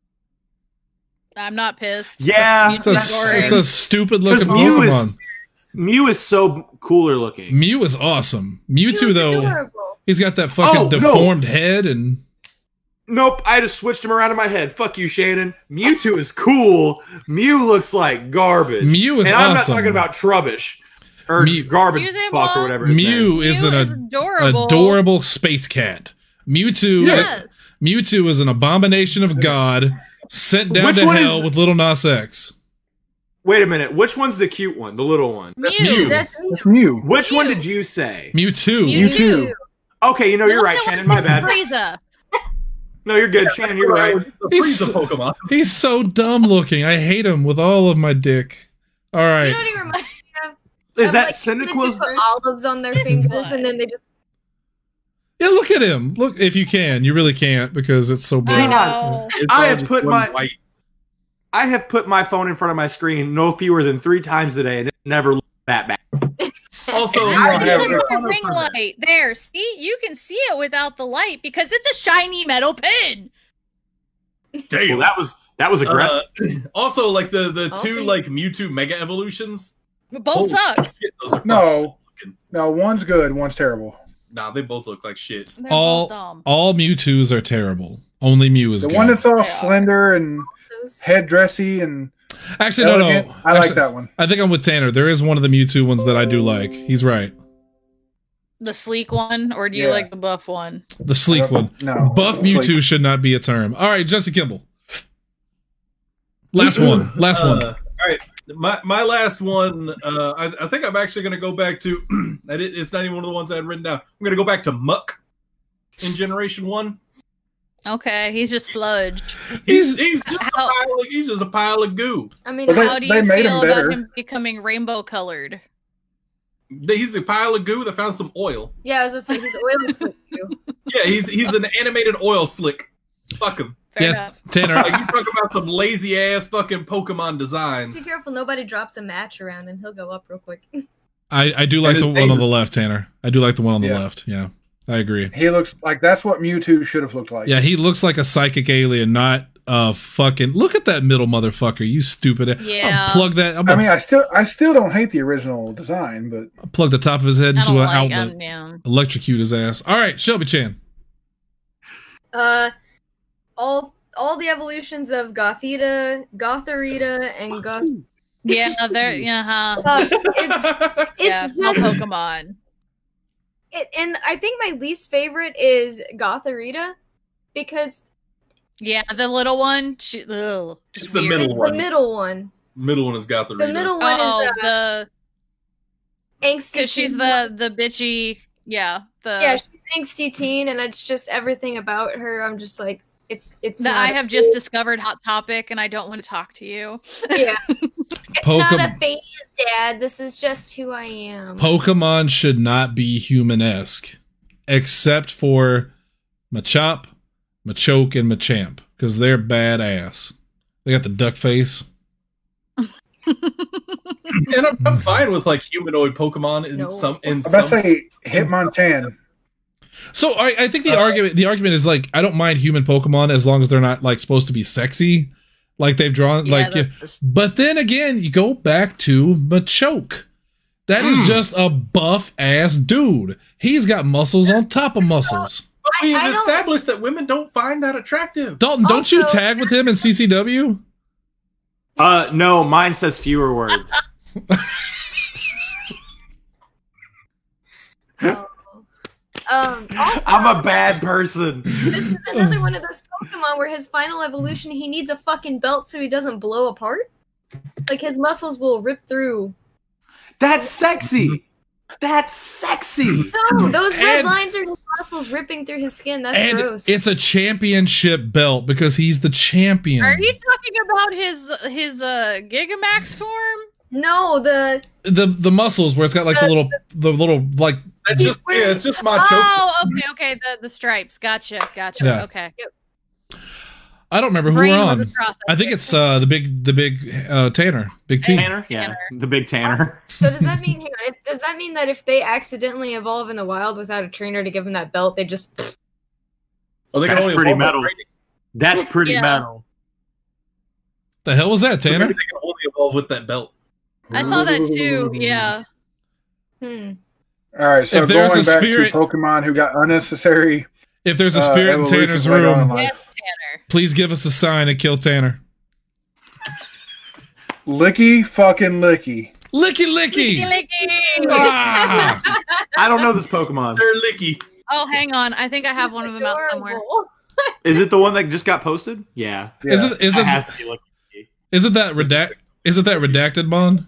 I'm not pissed. Yeah, Mewtwo's It's a, boring. it's a stupid looking Because Mew is- Pokemon. Mew is so cooler looking. Mew is awesome. Mewtwo Cute, though, adorable. he's got that fucking Oh, no. deformed head and Nope, I just switched him around in my head. Fuck you, Shannon. Mewtwo is cool. Mew looks like garbage. Mew is and I'm awesome. not talking about trubbish or Mew- garbage Use it fuck or well. whatever. His Mew name. is Mew an is ad- adorable. adorable space cat. Mewtwo, Yes. Mewtwo is an abomination of God sent down Which to one hell is- with Little Nas X. Wait a minute. Which one's the cute one? The little one. Mew. Mew. That's me. It's Mew. Which one Mew. did you say? Mewtwo. Mewtwo. Okay, you know, you're right, No, Shannon. it's My bad. Frieza. No, you're good, Shannon. You're right. The He's- Frieza Pokemon. He's so dumb looking. I hate him with all of my dick. All right. You know what he reminds me of? Is Of, that like, kids that Cyndaquil's put name? olives on their This fingers one. and then they just Yeah, look at him. Look, if you can. You really can't because it's so I bright. know. It's I all have just put one my- white. I have put my phone in front of my screen no fewer than three times today, and it never looked that bad. Also, And you that's don't because have of the- the ring light. There, see? You can see it without the light because it's a shiny metal pin. Well, Damn. that was that was aggressive. Uh, also, like the the two Okay. like Mewtwo Mega Evolutions. Both Holy suck. shit, those are No. fucking looking. No, one's good, one's terrible. Nah, they both look like shit. They're All both dumb. all Mewtwo's are terrible. Only Mew is The good. one that's all Yeah. slender and also head dressy and Actually, no, elegant. no. I like Actually, that one. I think I'm with Tanner. There is one of the Mewtwo ones that I do like. He's right. The sleek one, or do you Yeah. like the buff one? The sleek one. No. Buff Sleek. Mewtwo should not be a term. All right, Jesse Kimball. Last one. Last Uh, one. all right, my my last one. Uh, I, I think I'm actually going to go back to. I did, it's not even one of the ones I had written down. I'm going to go back to Muck in Generation One. Okay, he's just sludge. He's He's he's just a How- pile of, he's just a pile of goo. I mean, Well, they- How do they you made him feel better. about him becoming rainbow colored? He's a pile of goo that found some oil. yeah, I was just saying his oil is like you. Yeah, he's he's an animated oil slick. Fuck him. Fair yeah, enough. Tanner. Like you talk about some lazy ass fucking Pokemon Just designs. be careful, nobody drops a match around and he'll go up real quick. I, I do like And the his one on name- the left, Tanner. I do like the one on the Yeah. left. Yeah, I agree. He looks like that's what Mewtwo should have looked like. Yeah, he looks like a psychic alien, not a fucking. Look at that middle motherfucker, you stupid. Yeah. I'll plug that. I'm I gonna mean, I still, I still don't hate the original design, but plug the top of his head I into don't an like outlet, um, yeah. electrocute his ass. All right, Shelby Chan. Uh, all all the evolutions of Gothita, Gotharita, and Goth. Yeah, they're yeah, huh. Uh, it's Yeah, it's no just Pokemon. it, and I think my least favorite is Gotharita because Yeah, the little one. She, ugh, just It's the weird. middle it's one. the middle one. Middle one has got the The middle one Oh, is the the angsty. because she's teen the the bitchy. Yeah, the yeah, she's angsty teen, and it's just everything about her. I'm just like, it's it's. that not I a have just discovered Hot Topic, and I don't want to talk to you. yeah. It's not Pokemon- a phase, Dad. This is just who I am. Pokemon should not be human-esque, except for Machop, Machoke, and Machamp, because they're badass. They got the duck face. And I'm, I'm fine with like humanoid Pokemon in No. some in I'm about to some. say Hitmonchan. So I, I think the Uh, argument the argument is like I don't mind human Pokemon as long as they're not like supposed to be sexy, like they've drawn Yeah, like. that's yeah. just- But then again, you go back to Machoke. That is Mm. just a buff ass dude. He's got muscles on top of muscles. But we I- I have don't- established that women don't find that attractive. Dalton, don't you Also- tag with him in C C W? Uh, no, mine says fewer words. Um, also, I'm a bad person. this is another one of those Pokemon where his final evolution, he needs a fucking belt so he doesn't blow apart. Like his muscles will rip through. That's sexy. That's sexy. No, those red And- lines are his muscles ripping through his skin. That's And gross. it's a championship belt because he's the champion. Are you talking about his his uh Gigamax form? no, the the the muscles where it's got like the little the little like That's He's just wearing- yeah, it's just my choke. Oh, okay, okay. The the stripes. Gotcha, gotcha. Yeah. Okay. I don't remember who Brain we're on. wasn't processing. I think it's uh the big the big uh Tanner. Big T. Tanner? Yeah. Tanner. The big Tanner. so does that mean hang on, if- does that mean that if they accidentally evolve in the wild without a trainer to give them that belt, they just Oh, they can That's only pretty evolve by metal. training. That's pretty Yeah. metal. The hell was that, So Tanner? maybe they can only evolve with that belt. I saw that too. Yeah. Hmm. All right, so If there's going a back spirit- to Pokemon who got unnecessary. If there's a Uh, spirit in evolution Tanner's later on in room, life. Yes, Tanner. please give us a sign and kill Tanner. Licky fucking licky. Licky licky. Licky. Ah! I don't know this Pokemon. Sir Licky. Oh, hang on. I think I have one of them out somewhere. Adorable. Is it the one that just got posted? Yeah. Yeah. Is it is It it has to be Lucky. is it that redact is it that redacted mon?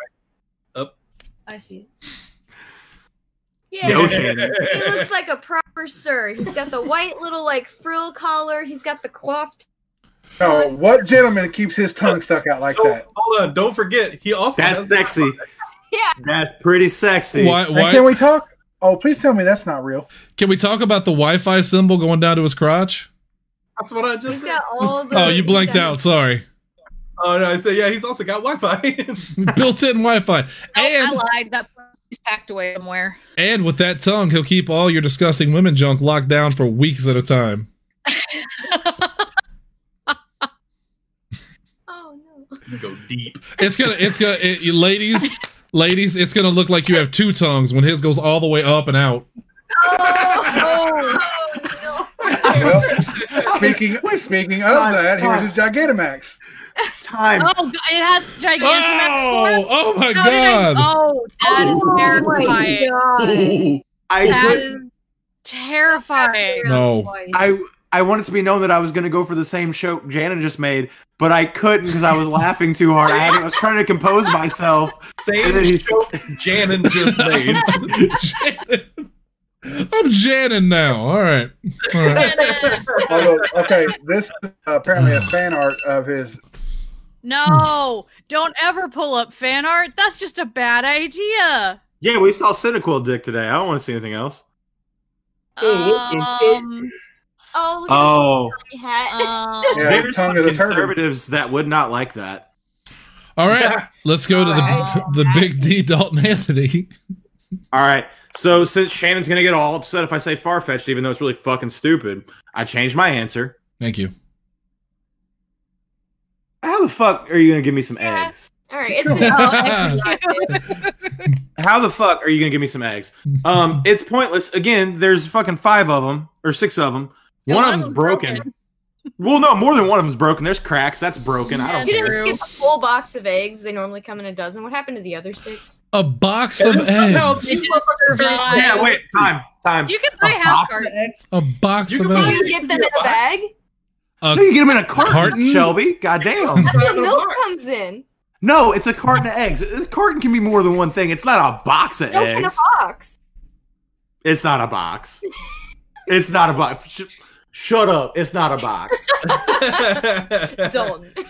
I see. No, Yeah, Shannon. he looks like a proper sir. He's got the white little like frill collar. He's got the coiffed. No, what gentleman keeps his tongue stuck out like Don't- that? Hold on, don't forget. He also That's has sexy. Yeah. That's pretty sexy. Why And why can we talk? Oh, please tell me that's not real. can we talk about the Wi-Fi symbol going down to his crotch? That's what I just He's said. got all the. Oh, you he's blanked got- out. Sorry. Oh no, I said yeah. He's also got Wi-Fi. Built-in Wi-Fi. Oh, I And lied. That he's packed away somewhere. and with that tongue, he'll keep all your disgusting women junk locked down for weeks at a time. Oh no. Go deep. It's gonna it's gonna it, you ladies ladies, it's gonna look like you have two tongues when his goes all the way up and out. Oh, oh, Well, speaking speaking of Time, that, time. here's his Gigantamax. Time. Oh, God, it has Gigantamax form. Oh, oh my How did I- god. Oh, that is oh terrifying. my I That could, is terrifying. No. god. I I wanted to be known that I was going to go for the same show Janet just made, but I couldn't because I was laughing too hard. I, had, I was trying to compose myself. Same And then he's- show Janin just made. Janin. I'm Janin now. All right. All right. Although, okay, this is apparently a fan art of his. No, don't ever pull up fan art. That's just a bad idea. Yeah, we saw Cynical Dick today. I don't want to see anything else. Um, Oh, look Oh, at the hat. um, Yeah, there's tongue some of the turtle. conservatives that would not like that. All right. Let's go to the Alright. the Big D Dalton Anthony. All right. So since Shannon's gonna get all upset if I say far-fetched, even though it's really fucking stupid, I changed my answer. Thank you. How the fuck are you gonna give me some Yeah. eggs? All right, it's Oh, an How the fuck are you gonna give me some eggs? Um, it's pointless. Again, there's fucking five of them or six of them. Yeah, one one of of them's them's broken. broken. Well, no, more than one of them's broken. There's cracks. That's broken. I don't You care. didn't get the full box of eggs. They normally come in a dozen. What happened to the other six? A box of Somehow eggs. these motherfuckers are- Survive. Yeah, wait, time, time. You can buy A half box of carton. eggs? A box You of can Do buy eggs. you get them in a bag? A No, you get them in a carton, Carton? Shelby. Goddamn. That's Put it what in a milk box. comes in. No, it's a carton of eggs. A carton can be more than one thing. It's not a box of Milk in a eggs. box. It's not a box. It's not a box. Sh- shut up. It's not a box. Dalton.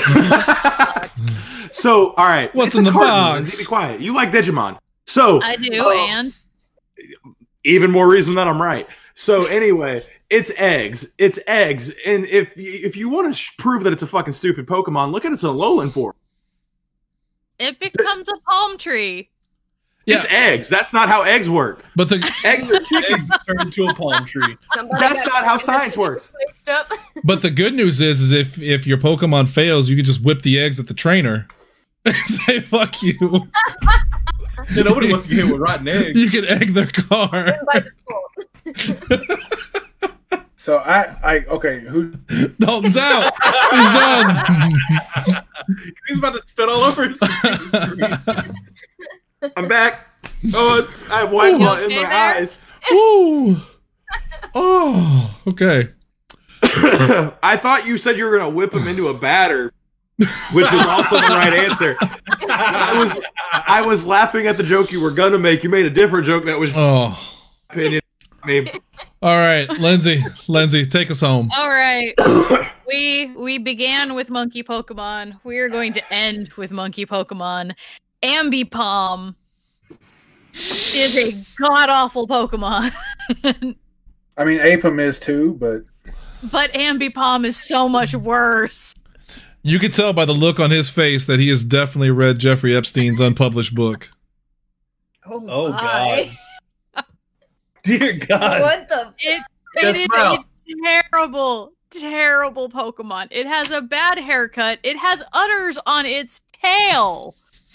So, all right. What's it's in a the carton, box? Lindsay, be quiet. You like Digimon. So, I do, Oh. and even more reason that I'm right. So anyway, it's eggs. It's eggs. And if you, if you want to sh- prove that it's a fucking stupid Pokemon, look at its Alolan form. it becomes a palm tree. Yeah. It's eggs. That's not how eggs work. But the Eggs are chickens. Eggs turn into a palm tree. Somebody That's got not how science works. Placed up. but the good news is is if if your Pokemon fails, you can just whip the eggs at the trainer. And say fuck you. Yeah, nobody wants to get hit with rotten eggs. You can egg their car. By default. So I, I okay, who? Dalton's out. He's done. He's about to spit all over his screen. I'm back. Oh, it's, I have white Ooh. blood in Okay my there? eyes. Ooh. Oh, okay. I thought you said you were going to whip him into a batter, which was also the right answer. I was I was laughing at the joke you were going to make. You made a different joke that was Oh. opinion. Me. All right, Lindsay. Lindsay, take us home. All right. we we began with monkey Pokemon. We are going to end with monkey Pokemon. Ambipom is a god awful Pokemon. I mean, Apim is too, but But Ambipom is so much worse. You can tell by the look on his face that he has definitely read Jeffrey Epstein's unpublished book. Oh, my. God. Dear God. What the? It, That's it is route. a terrible, terrible Pokemon. It has a bad haircut. It has udders on its tail.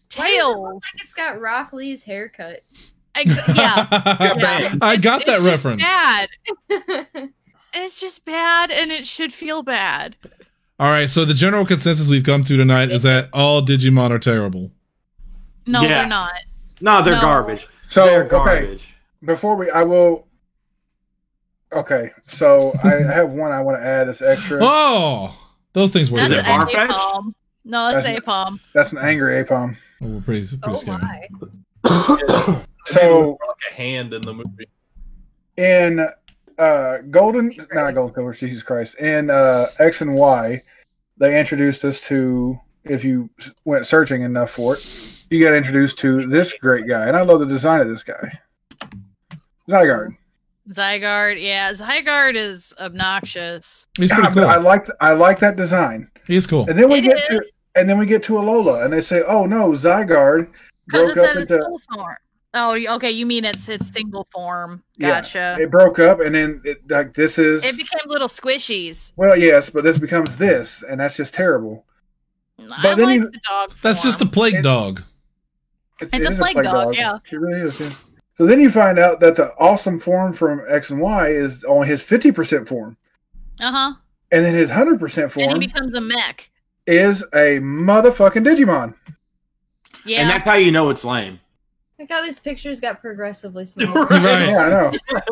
Why does it look Tails. like it's got Rock Lee's haircut? Ex- yeah. yeah. I got that It's just reference. Bad. It's just bad, and it should feel bad. All right, so the general consensus we've come to tonight is that all Digimon are terrible. No, Yeah. they're not. No, they're No. garbage. So they're okay, garbage. before we, I will. Okay, so I have one I want to add that's extra. Oh, those things were That's Is it terrible. Farfetch'd? Apom. No, that's That's- Apom. That's an angry Apom. Oh, we're pretty, pretty Oh scary. my. So like a hand in the movie. in uh, Golden, not Golden Silver, Jesus Christ, in uh, X and Y, they introduced us to. If you went searching enough for it, you got introduced to this great guy, and I love the design of this guy, Zygarde. Zygarde, yeah, Zygarde is obnoxious. He's Yeah, pretty but I cool. like I like that design. He's cool. And then we It get is. to and then we get to Alola, and they say, "Oh no, Zygarde Because broke it's up in its into full form. Oh, okay, you mean it's its single form. Yeah. Gotcha. it broke up, and then it, like this is It became little squishies. well, yes, but this becomes this, and that's just terrible. I then like you- the dog form. That's just a plague It- dog. It- It's it a is plague dog, yeah. It really is. Yeah. So then you find out that the awesome form from X and Y is on his fifty percent form, Uh-huh. and then his hundred percent And form he becomes a mech. is a motherfucking Digimon. Yeah. And that's how you know it's lame. Look how these pictures got progressively smaller. Right. Yeah, I know.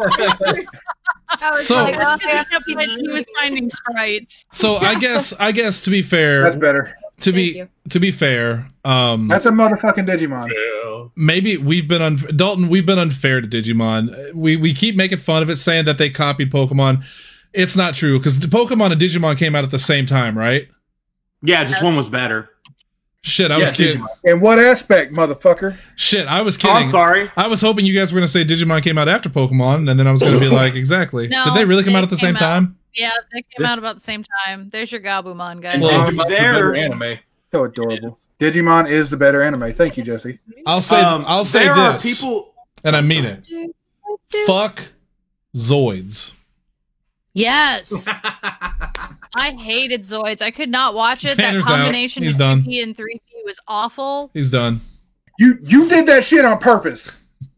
I was So- like, oh, Because he kept like, he was finding sprites. So I guess I guess to be That's fair, better. to Thank be you. to be fair, um, That's a motherfucking Digimon. Yeah. maybe we've been un- Dalton. We've been unfair to Digimon. We we keep making fun of it, saying that they copied Pokemon. It's not true because Pokemon and Digimon came out at the same time, right? Yeah, just Yes. one was better. Shit, I Yeah, was kidding. Digimon. In what aspect, motherfucker? Shit, I was Oh, kidding. I'm sorry. I was hoping you guys were going to say Digimon came out after Pokemon, and then I was going to be like, exactly. No, Did they really come they out at the came same out- time? Yeah, they came out about the same time. There's your Gabumon, guys. Well, Digimon's the there- better anime. So It adorable. is. Digimon is the better anime. Thank you, Jesse. I'll say, Um, I'll say there this, are people. and I mean it. Fuck Zoids. Yes. I hated Zoids. I could not watch it. Tanner's that out. combination He's of done. two P and three P was awful. He's done. You you did that shit on purpose.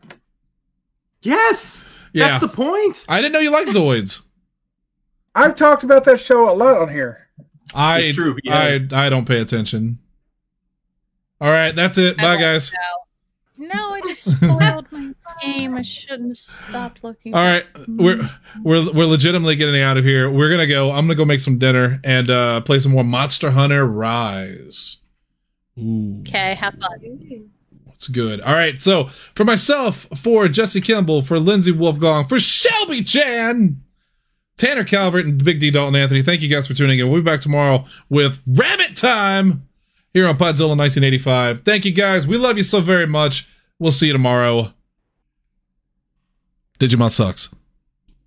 Yes, Yeah, that's the point. I didn't know you liked Zoids. I've talked about that show a lot on here. I, It's true, he I, has. I don't pay attention. All right, that's it. I Bye, won't guys. No, I just spoiled my game. I shouldn't have stopped looking. All right, we're we're we're legitimately getting out of here. We're gonna go. I'm gonna go make some dinner and uh, play some more Monster Hunter Rise. Ooh, Okay, have fun. it's good. All right, so for myself, for Jesse Kimball, for Lindsay Wolfgong, for Shelby Chan, Tanner Calvert, and Big D Dalton Anthony. Thank you guys for tuning in. We'll be back tomorrow with Rabbit Time here on Podzilla nineteen eighty-five. Thank you guys. We love you so very much. We'll see you tomorrow. Digimon sucks.